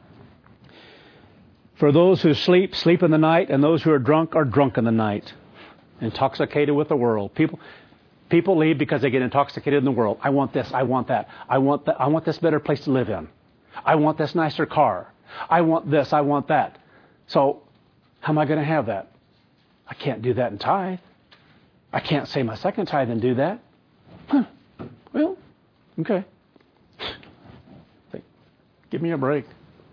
For those who sleep, sleep in the night, and those who are drunk in the night. Intoxicated with the world. People people leave because they get intoxicated in the world. I want this. I want that. I want this better place to live in. I want this nicer car. I want this. I want that. So how am I going to have that? I can't do that in tithe. I can't say my second tithe and do that. Well, okay. Give me a break.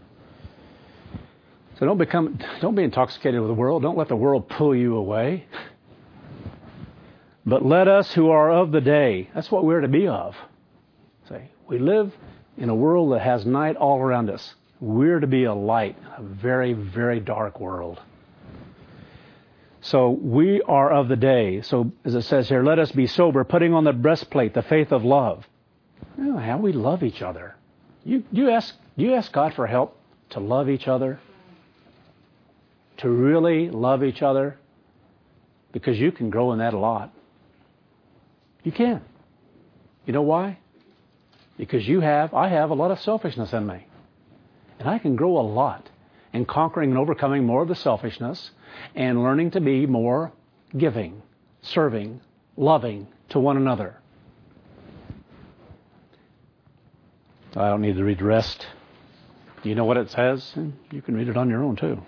So don't be intoxicated with the world. Don't let the world pull you away. But let us who are of the day, that's what we're to be of. Say, we live in a world that has night all around us. We're to be a light in a very, very dark world. So we are of the day. So as it says here, let us be sober, putting on the breastplate, the faith of love. You know, how we love each other. Do you ask God for help to love each other? To really love each other? Because you can grow in that a lot. You can. You know why? Because I have a lot of selfishness in me. And I can grow a lot in conquering and overcoming more of the selfishness and learning to be more giving, serving, loving to one another. I don't need to read the rest. You know what it says? You can read it on your own too.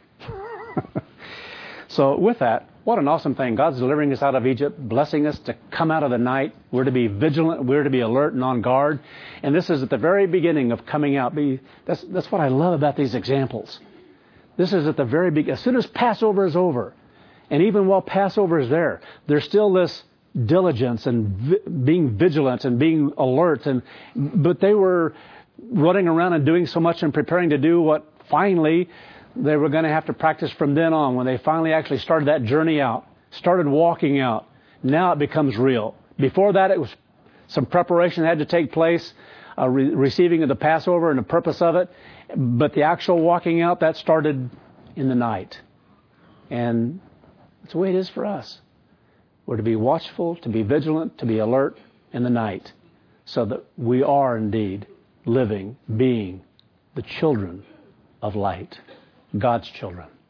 So with that, what an awesome thing. God's delivering us out of Egypt, blessing us to come out of the night. We're to be vigilant. We're to be alert and on guard. And this is at the very beginning of coming out. That's what I love about these examples. This is at the very beginning. As soon as Passover is over, and even while Passover is there, there's still this diligence and being vigilant and being alert. But they were running around and doing so much and preparing to do what finally they were going to have to practice from then on. When they finally actually started that journey out, started walking out, now it becomes real. Before that, it was some preparation that had to take place, receiving of the Passover and the purpose of it. But the actual walking out, that started in the night. And that's the way it is for us. We're to be watchful, to be vigilant, to be alert in the night, so that we are indeed living, being the children of light. God's children.